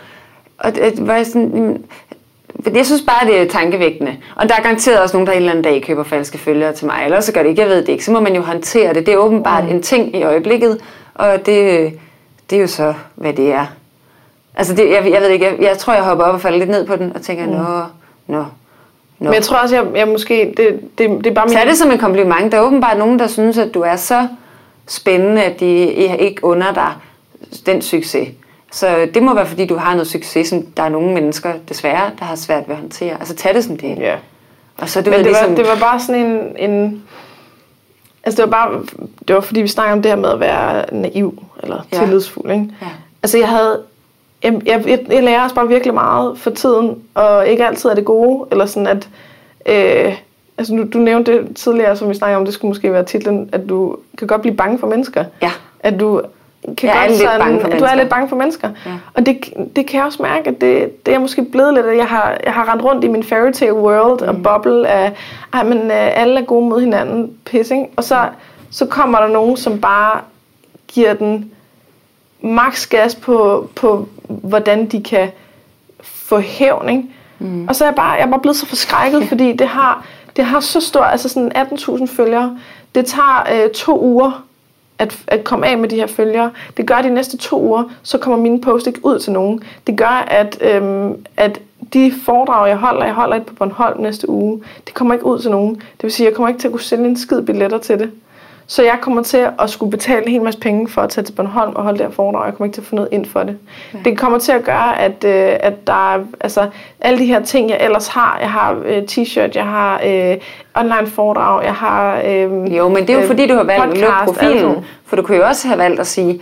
jeg synes bare, det er tankevækkende. Og der er garanteret også nogen, der en eller anden dag køber falske følgere til mig. Eller så gør det ikke, jeg ved det ikke. Så må man jo håndtere det. Det er åbenbart en ting i øjeblikket. Og det er jo så, hvad det er. Altså, jeg ved ikke. Jeg tror, jeg hopper op og falder lidt ned på den og tænker, nå. Men jeg tror også, jeg måske... Det er bare så er det som en kompliment. Der er åbenbart nogen, der synes, at du er så spændende, at de ikke under dig den succes. Så det må være, fordi du har noget succes, som der er nogle mennesker, desværre, der har svært ved at håndtere. Altså, tag det som det. Ja. Og så, men det var bare sådan en... Altså, det var fordi, vi snakkede om det her med at være naiv, eller tillidsfuld, ikke? Ja. Altså, jeg lærer også bare virkelig meget for tiden, og ikke altid er det gode, eller sådan at... altså, du nævnte det tidligere, som vi snakkede om, det skulle måske være titlen, at du kan godt blive bange for mennesker. Ja. At du... Du er lidt bange for mennesker. Ja. Og det kan jeg også mærke, at det er måske blevet lidt, at jeg har rendt rundt i min fairytale world og boble af, alle er gode mod hinanden, pissing. Og så kommer der nogen, som bare giver den max gas på hvordan de kan få hævn, ikke? Og så er jeg bare blevet så forskrækket, fordi det har så stor, altså sådan 18.000 følgere. Det tager 2 uger at komme af med de her følgere. Det gør de næste 2 uger, så kommer mine post ikke ud til nogen. Det gør, at de foredrag, jeg holder et på Bornholm næste uge, det kommer ikke ud til nogen. Det vil sige, at jeg kommer ikke til at kunne sælge en skid billetter til det. Så jeg kommer til at skulle betale en hel masse penge for at tage til Bornholm og holde det her foredrag. Jeg kommer ikke til at få noget ind for det. Ja. Det kommer til at gøre, at der er altså, alle de her ting, jeg ellers har. Jeg har t-shirt, jeg har online foredrag, jeg har jo, men det er jo fordi, du har valgt at lukke profilen. For du kunne jo også have valgt at sige,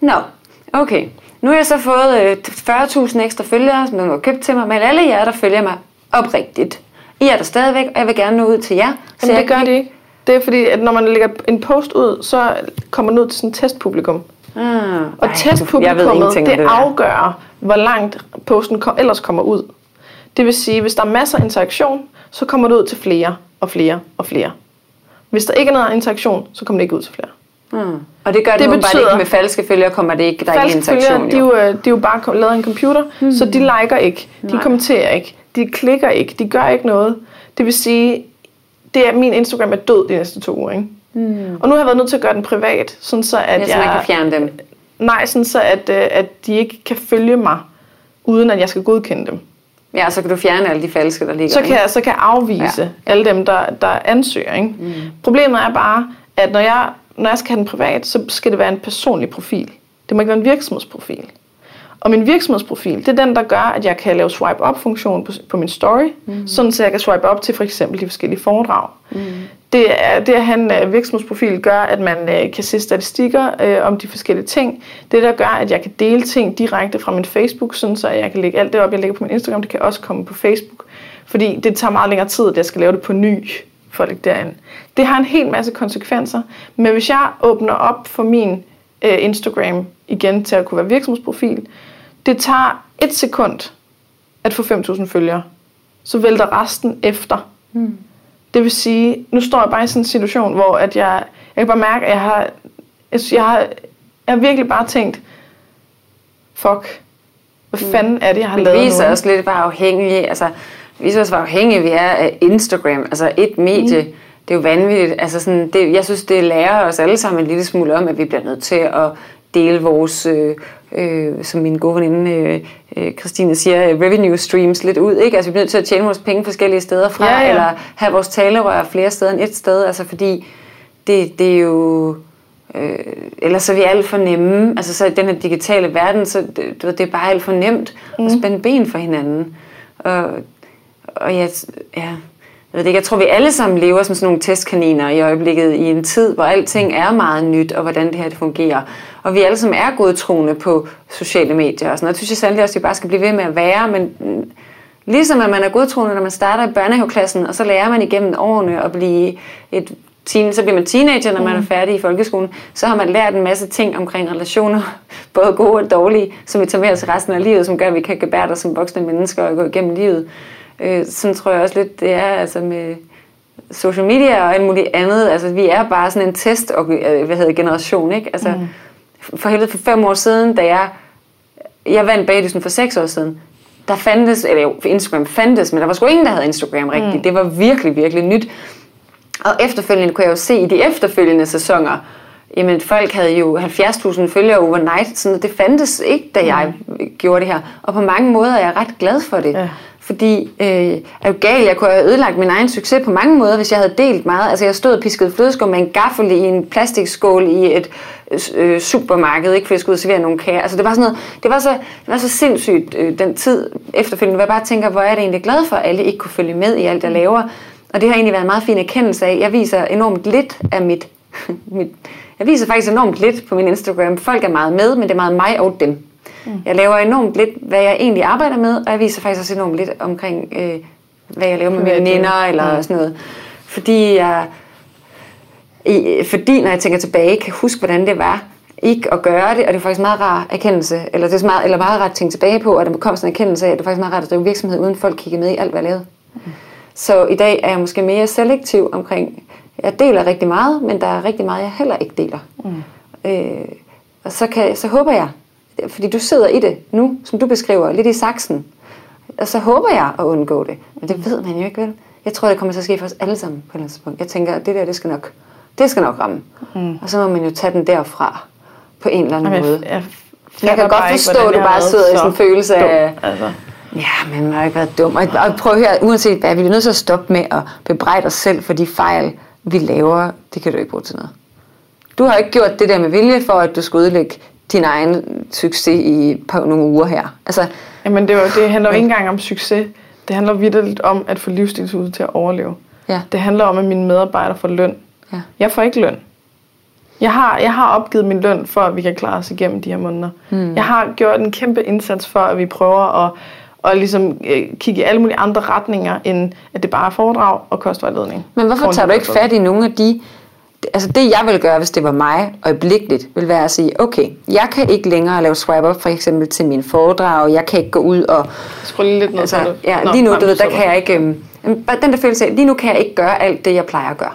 okay, nu har jeg så fået 40.000 ekstra følgere, som du har købt til mig, men alle jer, der følger mig oprigtigt, I er der stadigvæk, og jeg vil gerne nå ud til jer. Så det gør det ikke. Det er fordi, at når man lægger en post ud, så kommer man ud til sådan et testpublikum. Og testpublikummet, det afgør, hvor langt posten ellers kommer ud. Det vil sige, hvis der er masser af interaktion, så kommer det ud til flere og flere og flere. Hvis der ikke er noget interaktion, så kommer det ikke ud til flere. Og det gør det bare ikke med falske følgere, kommer det ikke, der er ikke interaktion. De er jo bare lavet af en computer, så de liker ikke, de kommenterer ikke, de klikker ikke, de gør ikke noget. Det vil sige, min Instagram er død de næste 2 uger, ikke? Og nu har jeg været nødt til at gøre den privat, sådan så at jeg kan fjerne dem. Nej, sådan så at de ikke kan følge mig, uden at jeg skal godkende dem. Ja, så kan du fjerne alle de falske, der ligger. Så kan jeg afvise alle dem, der ansøger, ikke? Problemet er bare, at når jeg skal have den privat, så skal det være en personlig profil. Det må ikke være en virksomhedsprofil. Og min virksomhedsprofil, det er den, der gør, at jeg kan lave swipe-up-funktion på min story, sådan så jeg kan swipe op til for eksempel de forskellige foredrag. Det at have en virksomhedsprofil gør, at man kan se statistikker om de forskellige ting. Det der gør, at jeg kan dele ting direkte fra min Facebook, sådan så jeg kan lægge alt det op, jeg lægger på min Instagram, det kan også komme på Facebook. Fordi det tager meget længere tid, at jeg skal lave det på ny for at lægge derind. Det har en hel masse konsekvenser, men hvis jeg åbner op for min Instagram igen til at kunne være virksomhedsprofil, det tager 1 sekund at få 5.000 følgere. Så vælter resten efter. Det vil sige, nu står jeg bare i sådan en situation, hvor at jeg kan bare mærke, at jeg har virkelig bare tænkt, fuck, hvad fanden er det, jeg har lavet nu? Vi viser også lidt, hvor afhængige, vi er af Instagram, altså et medie. Det er jo vanvittigt. Altså sådan, jeg synes, det lærer os alle sammen en lille smule om, at vi bliver nødt til at dele vores, som min gode veninde Christine siger, revenue streams lidt ud, ikke? Altså vi bliver nødt til at tjene vores penge forskellige steder fra, eller have vores talerør flere steder end et sted, altså fordi det er jo, ellers så er vi alt for nemme, altså så i den her digitale verden, så det er bare alt for nemt at spænde ben for hinanden, og jeg tror, vi alle sammen lever som sådan nogle testkaniner i øjeblikket i en tid, hvor alting er meget nyt, og hvordan det her det fungerer. Og vi alle sammen er godtroende på sociale medier og sådan noget. Jeg synes jeg sandelig også, at vi bare skal blive ved med at være, men ligesom at man er godtroende, når man starter i børnehaveklassen, og så lærer man igennem årene at blive så bliver man teenager, når man er færdig i folkeskolen, så har man lært en masse ting omkring relationer, både gode og dårlige, som vi tager med os resten af livet, som gør, at vi kan gebære os som voksne mennesker og gå igennem livet. Sådan tror jeg også lidt, det er altså med social media og alt muligt andet. Altså, vi er bare sådan en generation, ikke? Altså, for helvede, for 5 år siden, da jeg vandt Bagdysten for 6 år siden, der fandtes, eller jo, Instagram fandtes, men der var sgu ingen, der havde Instagram rigtigt. Det var virkelig, virkelig nyt. Og efterfølgende kunne jeg jo se i de efterfølgende sæsoner, jamen folk havde jo 70.000 følgere overnight, sådan det fandtes ikke, da jeg gjorde det her. Og på mange måder er jeg ret glad for det. Ja. Fordi er jo galt, jeg kunne have ødelagt min egen succes på mange måder, hvis jeg havde delt meget. Altså jeg stod og piskede flødeskum med en gaffel i en plastikskål i et supermarked, ikke, for jeg skulle ud og servere nogle kager. Altså det var sådan noget, det var så sindssygt den tid efterfølgende, hvor jeg bare tænker, hvor er det egentlig glad for, at alle ikke kunne følge med i alt, jeg laver. Og det har egentlig været en meget fin erkendelse af, jeg viser enormt lidt af jeg viser faktisk enormt lidt på min Instagram. Folk er meget med, men det er meget mig og dem. Jeg laver enormt lidt, hvad jeg egentlig arbejder med, og jeg viser faktisk også enormt lidt omkring, hvad jeg laver med mine veninder eller sådan noget. Fordi når jeg tænker tilbage, kan huske, hvordan det var ikke at gøre det, og det er faktisk meget rar erkendelse, eller det er meget rart at tænke tilbage på, og der kommer sådan en erkendelse af, at det er faktisk meget rart at drive virksomhed, uden folk kigger med i alt, hvad jeg lavede. Så i dag er jeg måske mere selektiv omkring, jeg deler rigtig meget, men der er rigtig meget, jeg heller ikke deler. Og så håber jeg, fordi du sidder i det nu, som du beskriver, lidt i saksen, og så håber jeg at undgå det. Men det ved man jo ikke, vel? Jeg tror, det kommer til at ske for os alle sammen på et eller andet tidspunkt. Jeg tænker, at det der, det skal nok ramme. Og så må man jo tage den derfra på en eller anden måde. Jeg kan godt forstå, at du bare sidder i sådan en følelse af... Altså. Ja, men man har ikke været dum. Og prøv at høre, uanset hvad, vi er nødt til at stoppe med at bebrejde os selv for de fejl, vi laver. Det kan du ikke bruge til noget. Du har ikke gjort det der med vilje for, at du skal udlægge din egen succes på nogle uger her. Altså, jamen det handler jo ikke engang om succes. Det handler vitterligt om at få livsstilshuset til at overleve. Ja. Det handler om, at mine medarbejdere får løn. Ja. Jeg får ikke løn. Jeg har opgivet min løn for, at vi kan klare os igennem de her måneder. Jeg har gjort en kæmpe indsats for, at vi prøver at ligesom kigge i alle mulige andre retninger, end at det bare er foredrag og kostvejledning. Men hvorfor tager du ikke fat i nogle af de... Altså det jeg ville gøre, hvis det var mig øjeblikkeligt, ville være at sige, okay, jeg kan ikke længere lave swipe up for eksempel til mine foredrag, jeg kan ikke gå ud og... Skru lidt ned altså, ja, lige nu, du ved, der kan jeg ikke... den der følelse af, lige nu kan jeg ikke gøre alt det, jeg plejer at gøre.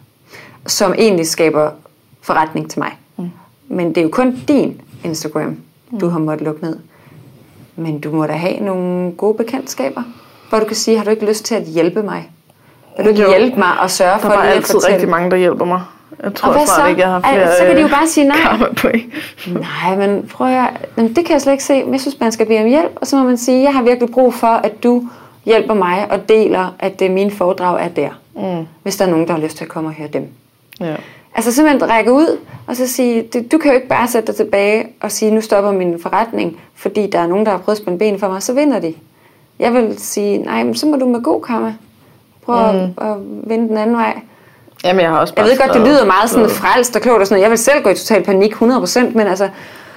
Som egentlig skaber forretning til mig. Men det er jo kun din Instagram, du har måttet lukke ned. Men du må da have nogle gode bekendtskaber, hvor du kan sige, har du ikke lyst til at hjælpe mig? Vil du ikke hjælpe mig og sørge for det? Der er altid rigtig mange, der hjælper mig. Jeg tror snart ikke, jeg har flere så kan de jo bare sige nej. Nej, men prøv at... det kan jeg slet ikke se. Jeg synes, man skal bede om hjælp, og så må man sige, jeg har virkelig brug for, at du hjælper mig og deler, at mine foredrag er der. Hvis der er nogen, der har lyst til at komme og høre dem. Ja. Altså simpelthen række ud og så sige, du kan jo ikke bare sætte dig tilbage og sige, nu stopper min forretning, fordi der er nogen, der har prøvet at spænde ben for mig, så vinder de. Jeg vil sige, nej, men så må du med god karma prøve at vinde den anden vej. Jamen, jeg har også bare ved godt, det lyder meget sådan frelst og klogt og sådan noget. Jeg vil selv gå i total panik 100%, men altså,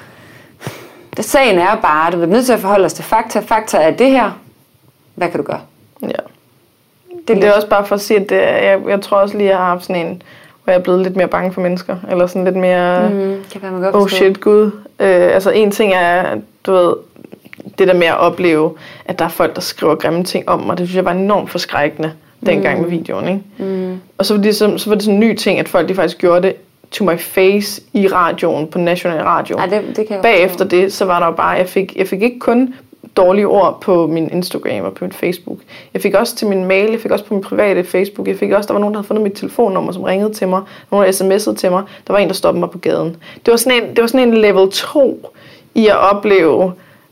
sagen er bare, at du er nødt til at forholde os til fakta. Fakta er det her. Hvad kan du gøre? Ja. Det er også bare for at sige, at jeg tror også lige, at jeg har haft sådan en, hvor jeg er blevet lidt mere bange for mennesker. Eller sådan lidt mere, oh shit, gud. Altså en ting er, du ved, det der med at opleve, at der er folk, der skriver grimme ting om mig. Det synes jeg var enormt forskrækkende dengang med videoen, ikke? Og så var det sådan en ny ting, at folk de faktisk gjorde det to my face i radioen, på national radio. Ja, det kan bagefter det, så var der jo bare, jeg fik ikke kun dårlige ord på min Instagram og på min Facebook. Jeg fik også til min mail, jeg fik også på min private Facebook, der var nogen, der havde fundet mit telefonnummer, som ringede til mig, nogen, der sms'ede til mig, der var en, der stoppede mig på gaden. Det var sådan en level 2 i at opleve,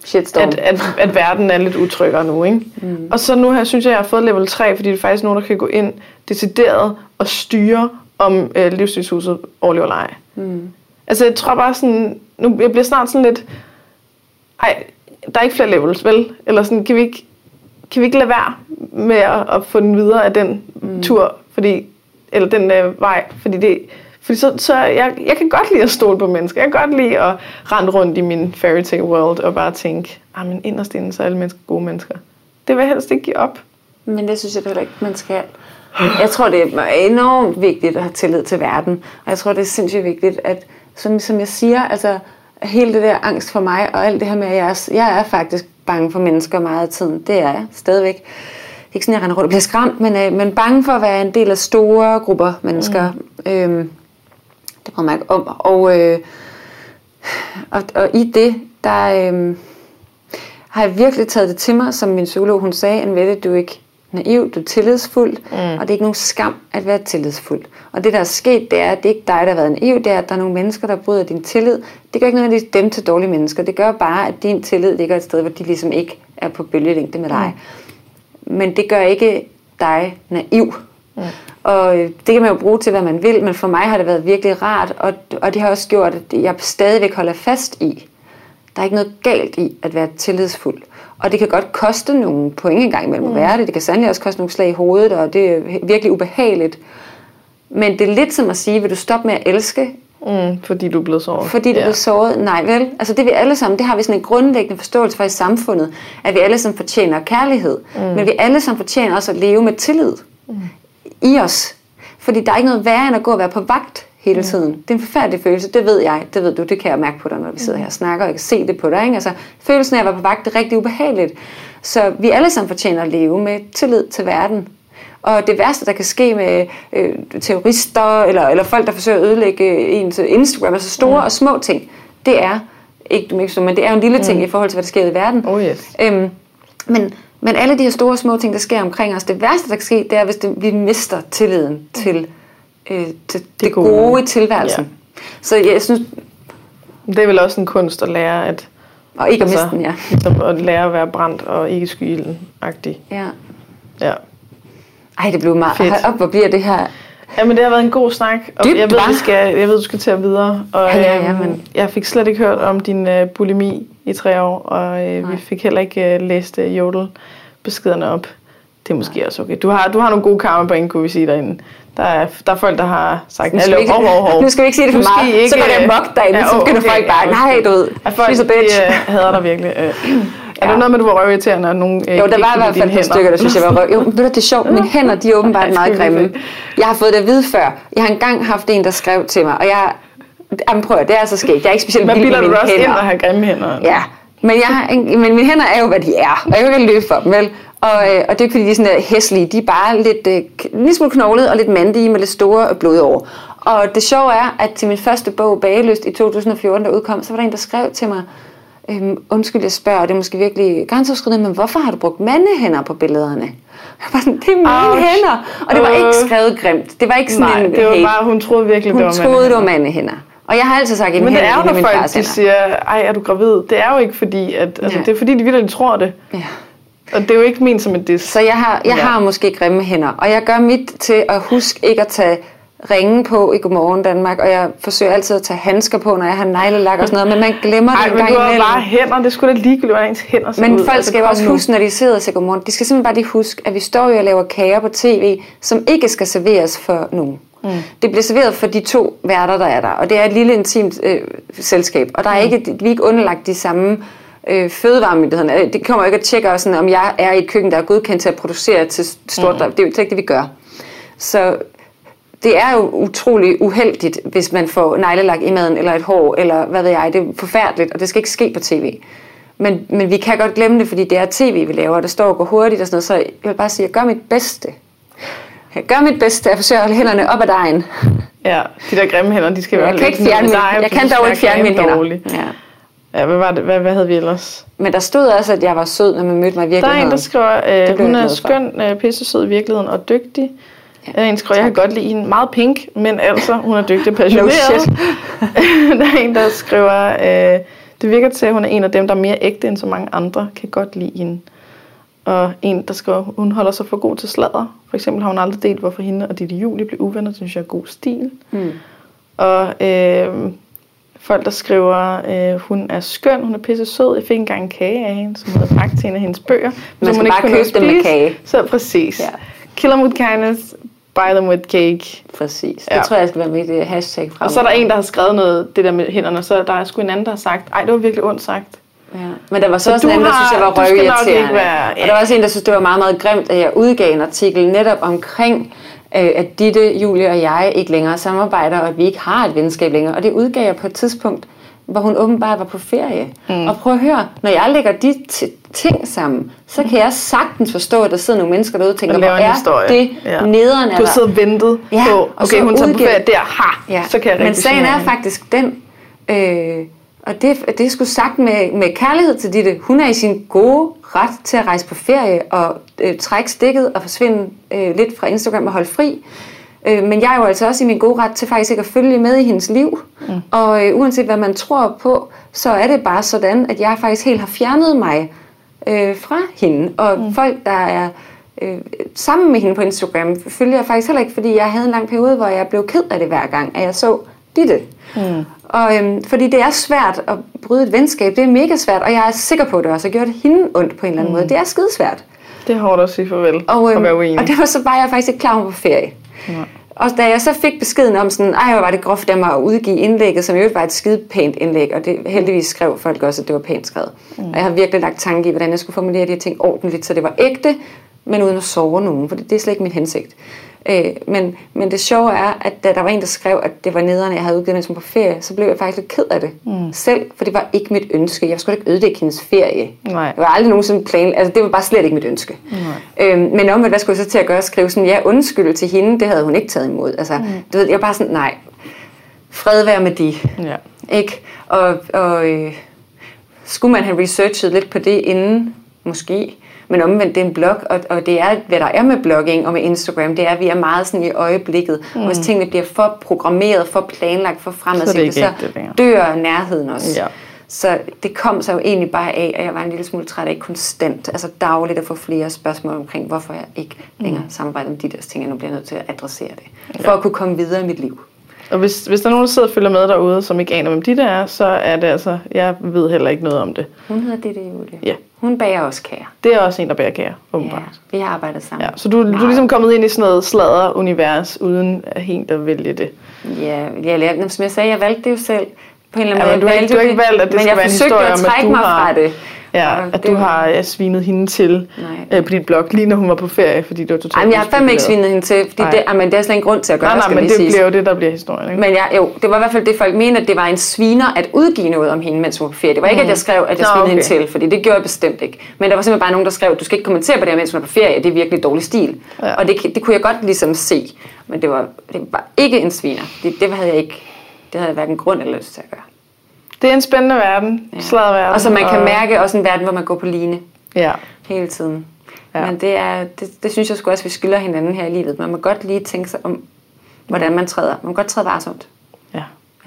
at verden er lidt utryggere nu, ikke? Og så nu her synes jeg har fået level 3, fordi det er faktisk nogen, der kan gå ind decideret og styre, om livsstilshuset overlever eller ej. Altså jeg tror bare sådan, nu jeg bliver snart sådan lidt, der er ikke flere levels, vel? Eller sådan, kan vi ikke lade være med at få den videre af den tur, eller den vej, fordi så jeg kan godt lide at stole på mennesker. Jeg kan godt lide at rende rundt i min fairy tale world og bare tænke, men inderst inde, så er alle mennesker gode mennesker. Det vil jeg helst ikke give op. Men det synes jeg heller ikke, man skal. Jeg tror, det er enormt vigtigt at have tillid til verden. Og jeg tror, det er sindssygt vigtigt, at som jeg siger, altså hele det der angst for mig, og alt det her med, at jeg er faktisk bange for mennesker meget af tiden. Det er jeg stadigvæk. Ikke sådan, jeg render rundt og bliver skræmt, men bange for at være en del af store grupper mennesker. Det bryder mig ikke om. Og i det, der har jeg virkelig taget det til mig, som min psykolog, hun sagde, Anne-Mette, du er ikke naiv, du er tillidsfuld, og det er ikke nogen skam at være tillidsfuld. Og det, der er sket, det er, at det ikke er dig, der har været naiv, det er, at der er nogle mennesker, der bryder din tillid. Det gør ikke noget af dem til dårlige mennesker. Det gør bare, at din tillid ligger et sted, hvor de ligesom ikke er på bølgelængde med dig. Men det gør ikke dig naiv. Og det kan man jo bruge til, hvad man vil, men for mig har det været virkelig rart, og det har også gjort, at jeg stadigvæk holder fast i. Der er ikke noget galt i at være tillidsfuld. Og det kan godt koste nogle point engang imellem at være det. Det kan sandelig også koste nogle slag i hovedet, og det er virkelig ubehageligt. Men det er lidt som at sige, vil du stoppe med at elske? Fordi du er blevet såret. Fordi du er blevet såret? Nej vel. Altså det vi alle sammen, det har vi sådan en grundlæggende forståelse for i samfundet, at vi alle sammen fortjener kærlighed. Men vi alle sammen fortjener også at leve med tillid i os. Fordi der er ikke noget værre end at gå og være på vagt hele tiden. Det er en forfærdelig følelse, det ved jeg, det ved du, det kan jeg mærke på dig, når vi sidder her og snakker, og jeg kan se det på dig. Ikke? Altså, følelsen af at være på vagt, det er rigtig ubehageligt. Så vi alle sammen fortjener at leve med tillid til verden. Og det værste, der kan ske med terrorister, eller folk, der forsøger at ødelægge ens Instagram, altså store og små ting, det er, men det er jo en lille ting i forhold til, hvad der sker i verden. Men alle de her store små ting, der sker omkring os, det værste, der kan ske, det er, hvis vi mister tilliden til det gode i tilværelsen. Ja. Så jeg synes... Det er vel også en kunst at lære at... Og ikke at miste den, ligesom at lære at være brændt og ikke sky ilden-agtig. Ja. Ej, det blev meget... Hold op, hvor bliver det her... Jamen, det har været en god snak. Og jeg ved, du skal til at videre. Og men... jeg fik slet ikke hørt om din bulimi i 3 år. Og vi fik heller ikke læst jodelbeskederne op. Det er måske også okay. Du har nogle gode karma-point, kunne vi sige derinde. Der er folk, der har sagt, nu skal vi ikke sige det for meget, ikke, så går det amok derinde, så begynder folk bare, nej, du ved, she's a bitch. De hader dig virkelig. Er der noget med, du var røvirriterende, og nogen jo, der var i hvert fald et stykker, der synes jeg var røv. Jo, ved du, det er sjovt, mine hænder, de er åbenbart meget grimme. Jeg har fået det at vide før. Jeg har engang haft en, der skrev til mig, og jamen prøv at det er så skægt. Jeg er ikke specielt vild med mine hænder. Men bilder du også ind at have grimme hænder? Ja, men mine hænder er jo, hvad de er, og jeg kan ikke løbe for dem, vel? Og det er ikke fordi, de er sådan hæslige. De er bare lidt smule knoglede og lidt mandige med lidt store blodår. Og det sjove er, at til min første bog, Bagelyst, i 2014, der udkom, så var der en, der skrev til mig, undskyld, jeg spørger, og det er måske virkelig grænseoverskridende, men hvorfor har du brugt mandehænder på billederne? Jeg var sådan, det er mine hænder. Og det var ikke skrevet grimt. Det var ikke sådan en det var bare, hun troede virkelig, det var mandehænder. Og jeg har altid sagt, men det er jo, når folk de siger, ej, er du gravid? Det er jo ikke fordi, at det er fordi, de virkelig tror det. Ja. Og det er jo ikke ment som en diss. Så jeg har måske grimme hænder, og jeg gør mit til at huske ikke at tage ringen på i Godmorgen Danmark, og jeg forsøger altid at tage handsker på, når jeg har neglelak og sådan noget, men man glemmer det en gang imellem. Men du har bare hænder, det skulle da ligegyldigt, hvordan ens hænder ser ud. Men folk skal jo også huske, når de sidder og ser Godmorgen, de skal simpelthen bare lige huske, at vi står jo og laver kager på tv, som ikke skal serveres for nogen. Det bliver serveret for de 2 værter, der er der, og det er et lille intimt selskab, og der er vi er ikke underlagt de samme fødevaremyndighederne. Det kommer ikke at tjekke os, om jeg er i et køkken, der er godkendt til at producere til stort. Det er jo ikke det, vi gør. Så det er jo utrolig uheldigt, hvis man får neglelak i maden, eller et hår, eller hvad ved jeg. Det er forfærdeligt, og det skal ikke ske på tv. Men vi kan godt glemme det, fordi det er tv, vi laver, og det står og går hurtigt og sådan noget. Så jeg vil bare sige, at jeg gør mit bedste. Jeg gør mit bedste, jeg forsøger at holde hænderne op ad dejen. Ja, de der grimme hænder, de skal være lidt... Jeg kan dog ikke fjerne mine hænder. Ja, hvad havde vi ellers? Men der stod også, at jeg var sød, når man mødte mig i virkeligheden. Der er en, der skriver, hun er skøn, pissesød i virkeligheden og dygtig. Ja, en skriver, jeg kan godt lide hende. Meget pink, men altså, hun er dygtig og passioneret. Der er en, der skriver, det virker til, at hun er en af dem, der er mere ægte end så mange andre, kan godt lide hende. Og en, der skriver, hun holder sig for god til sladder. For eksempel har hun aldrig delt, hvorfor hende og Ditte Julie blev uvenner. Det synes jeg er god stil. Og folk, der skriver, hun er skøn, hun er pisse sød. Jeg fik engang en kage af hende, som havde bragt til en af hendes bøger. Man skal bare købe dem med kage. Så præcis. Ja. Kill them with kindness, buy them with cake. Præcis. Det tror jeg skal være med i det hashtag fremover. Og så er der en, der har skrevet noget, det der med hænderne, så der er sgu en anden, der har sagt, ej, det var virkelig ondt sagt. Ja. Men der var så også en anden, der synes, jeg var røvirriterende. Og der var også en, der synes, det var meget, meget grimt, at jeg udgav en artikel netop omkring, at Ditte, Julie og jeg ikke længere samarbejder, og at vi ikke har et venskab længere. Og det udgav jeg på et tidspunkt, hvor hun åbenbart var på ferie. Og prøv at høre, når jeg lægger de ting sammen, så kan jeg sagtens forstå, at der sidder nogle mennesker derude og tænker, hvor er det nederen er der. Du sidder og ventet på, okay, hun tager på ferie der, så kan jeg rigtig. Men sagen er faktisk den, og det er sgu sagt med kærlighed til Ditte. Hun er i sin gode ret til at rejse på ferie og trække stikket og forsvinde lidt fra Instagram og holde fri. Men jeg er jo altså også i min gode ret til faktisk ikke at følge med i hendes liv. Og uanset hvad man tror på, så er det bare sådan, at jeg faktisk helt har fjernet mig fra hende. Og folk, der er sammen med hende på Instagram, følger jeg faktisk heller ikke, fordi jeg havde en lang periode, hvor jeg blev ked af det hver gang, at jeg så Ditte. Og fordi det er svært at bryde et venskab, det er mega svært, og jeg er sikker på, at det også har gjort hende ondt på en eller anden måde. Det er skidesvært. Det er hårdt at sige farvel og være uenig. Og det var så bare, jeg faktisk ikke klar på ferie. Og da jeg så fik beskeden om sådan, hvor var det groft af mig at udgive indlægget, som jo var et skide pænt indlæg, og det heldigvis skrev folk også, at det var pænt skrevet. Og jeg har virkelig lagt tanke i, hvordan jeg skulle formulere de her ting ordentligt, så det var ægte, men uden at såre nogen, for det er slet ikke min hensigt. Men det sjove er, at da der var en, der skrev, at det var nederen, jeg havde udgivet, mens hun på ferie, så blev jeg faktisk lidt ked af det selv, for det var ikke mit ønske. Jeg skulle ikke ødelægge hendes ferie. Nej. Det var aldrig nogen sådan plan, altså det var bare slet ikke mit ønske. Men omvendt, hvad skulle jeg så til at gøre? Skrive sådan, ja, undskyld til hende, det havde hun ikke taget imod. Altså, du ved, jeg var bare sådan, nej, fred være med de. Ja. Ikke? Og skulle man have researchet lidt på det inden, måske. Men omvendt, det er en blog, og det er, hvad der er med blogging og med Instagram, det er, at vi er meget sådan i øjeblikket. Og hvis tingene bliver for programmeret, for planlagt, for fremadsigtet, så dør nærheden også. Ja. Så det kom så jo egentlig bare af, at jeg var en lille smule træt af konstant, altså dagligt at få flere spørgsmål omkring, hvorfor jeg ikke længere samarbejder med de der ting, jeg nu bliver nødt til at adressere det, for at kunne komme videre i mit liv. Og hvis der er nogen, der sidder og følger med derude, som ikke aner, hvem de der er, så er det altså, jeg ved heller ikke noget om det. Hun hedder Ditte Julie. Ja. Hun bager også kager. Det er også en, der bager kager, åbenbart. Ja, vi har arbejdet sammen. Ja, så du er ligesom kommet ind i sådan noget sladder-univers, uden at helt at vælge det. Ja, som jeg sagde, jeg valgte det jo selv. På en eller anden måde. Du har ikke valgt, at det skal være en historie om, at du har... Det. Ja, at du har svinet hende til på dit blog, lige når hun var på ferie, fordi det var totalt... Jamen, jeg har fandme ikke svinet hende til, fordi det er slet ingen grund til at gøre, men det bliver jo det, der bliver historien, ikke? Men det var i hvert fald det, folk mente, at det var en sviner at udgive noget om hende, mens hun var på ferie. Det var ikke, at jeg skrev, at jeg svinede hende til, fordi det gjorde jeg bestemt ikke. Men der var simpelthen bare nogen, der skrev, at du skal ikke kommentere på det her, mens hun var på ferie, det er virkelig dårlig stil. Ja. Og det kunne jeg godt ligesom se, men det var ikke en sviner. Det havde jeg hverken grund eller lyst til at gøre. Det er en spændende verden, sladderverden. Og så man kan mærke også en verden, hvor man går på line hele tiden. Ja. Men det synes jeg sgu også, vi skylder hinanden her i livet. Man må godt lige tænke sig om, hvordan man træder. Man må godt træde varsomt. Ja.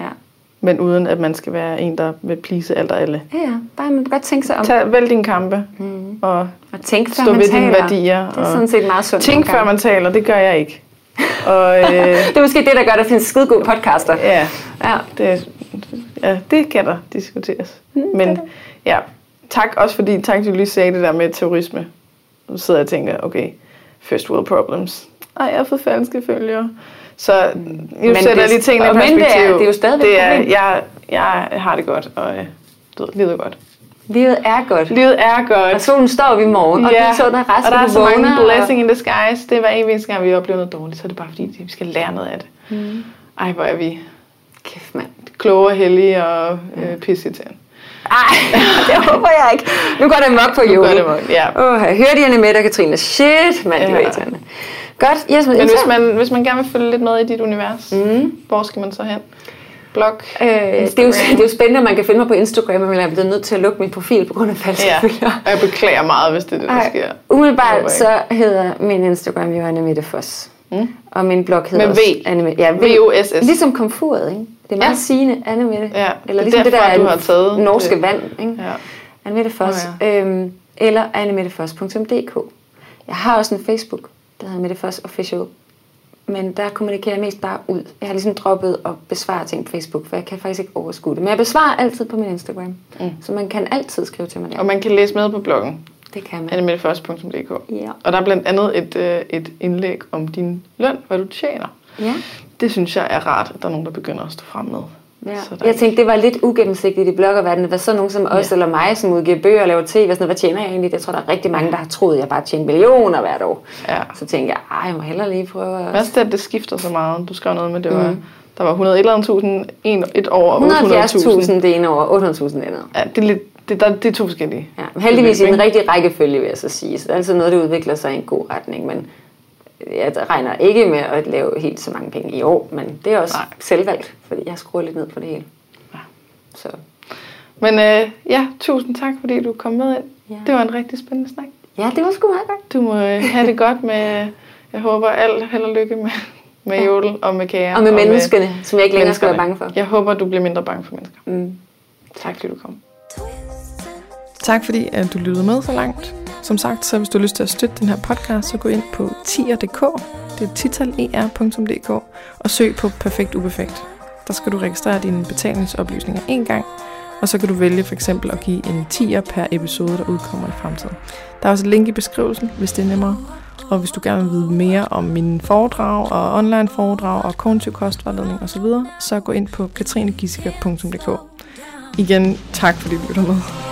Men uden at man skal være en, der vil please alt og alle. Ja, bare man må godt tænke sig om. Vælg dine kampe. Og tænk før stå man ved taler. Dine værdier. Det er sådan set meget sundt. Tænk før man taler, det gør jeg ikke. Og, det er måske det, der gør, at der findes skide gode podcaster. Det kan der diskuteres. Men tak også fordi, tak du lige sagde det der med terrorisme. Nu sidder jeg og tænker, okay, first world problems. Jeg har fået falske følgere. Så nu sætter jeg lige tingene i perspektiv. Det er jo stadigvæk jeg har det godt, og livet er godt. Livet er godt. Livet er godt. Og solen står vi i morgen, og du så der rask, og der er så mange blessing in disguise. Det er hver eneste gang, vi oplever noget dårligt, så er det bare fordi, vi skal lære noget af det. Ej, hvor er vi kæft, mand. Kloge og hellige og pisseirriterende. Ej, det håber jeg ikke. Nu går det mok på jorden. Hører de Annemette og Katrine? Shit, mand, det var irriterende. Godt, Jesper. Men hvis man gerne vil følge lidt med i dit univers, hvor skal man så hen? Blog? Det er jo spændende, at man kan finde mig på Instagram, men jeg er blevet nødt til at lukke min profil på grund af falske følgere. Og jeg beklager meget, hvis det er det, der sker. Umiddelbart så hedder min Instagram jo Annemette Foss. Og min blog hedder også Annemette. Ja, V-O-S-S. Ligesom komfuret, ikke? Det er meget sigende, Annemette. Ja. Eller ligesom det der du har taget norske vand, ikke? Ja. Annemette Foss. Eller annemettefoss.dk. Jeg har også en Facebook, der hedder Annemette Foss Official. men der kommunikerer jeg mest bare ud. Jeg har ligesom droppet at besvare ting på Facebook, for jeg kan faktisk ikke overskue det. Men jeg besvarer altid på min Instagram, så man kan altid skrive til mig der. Og man kan læse med på bloggen. Det kan man. annemettefrost.dk. Ja. Og der er blandt andet et indlæg om din løn, hvad du tjener. Ja. Det synes jeg er rart, at der er nogen, der begynder at stå frem med. Ja. Jeg tænkte, det var lidt ugennemsigtigt i bloggerverdenen. Hvad så nogen som os eller mig, som udgiver bøger og laver tv, hvad tjener jeg egentlig? Jeg tror, der er rigtig mange, der har troet, at jeg bare tjener millioner hvert år. Ja. Så tænkte jeg må hellere lige prøve at... Hvad er det skifter så meget? Du skrev noget med, det var... Der var 101.000 et år og 170.000 det ene år, 800.000 det andet. Ja, det er to forskellige. Ja, men heldigvis i den rigtige rækkefølge, vil jeg så sige. Så det er altid noget, der udvikler sig i en god retning, men jeg regner ikke med at lave helt så mange penge i år, men det er også selvvalgt, fordi jeg skruer lidt ned på det hele. Ja. Så. Men tusind tak, fordi du kom med ind. Ja. Det var en rigtig spændende snak. Ja, det var sgu meget godt. Du må have det godt med, jeg håber held og lykke med Jodel og med Kære. Og med menneskerne, som jeg ikke længere skal være bange for. Jeg håber, du bliver mindre bange for mennesker. Tak fordi du kom. Tak fordi at du lyttede med så langt. Som sagt, så hvis du har lyst til at støtte den her podcast, så gå ind på tier.dk, det er titaler.dk, og søg på Perfekt Uperfekt. Der skal du registrere dine betalingsoplysninger en gang, og så kan du vælge for eksempel at give en 10'er per episode, der udkommer i fremtiden. Der er også et link i beskrivelsen, hvis det er nemmere. Og hvis du gerne vil vide mere om mine foredrag og online foredrag og kognitiv kostvejledning osv., så gå ind på katrinegissiker.dk. Igen, tak fordi du lytter med.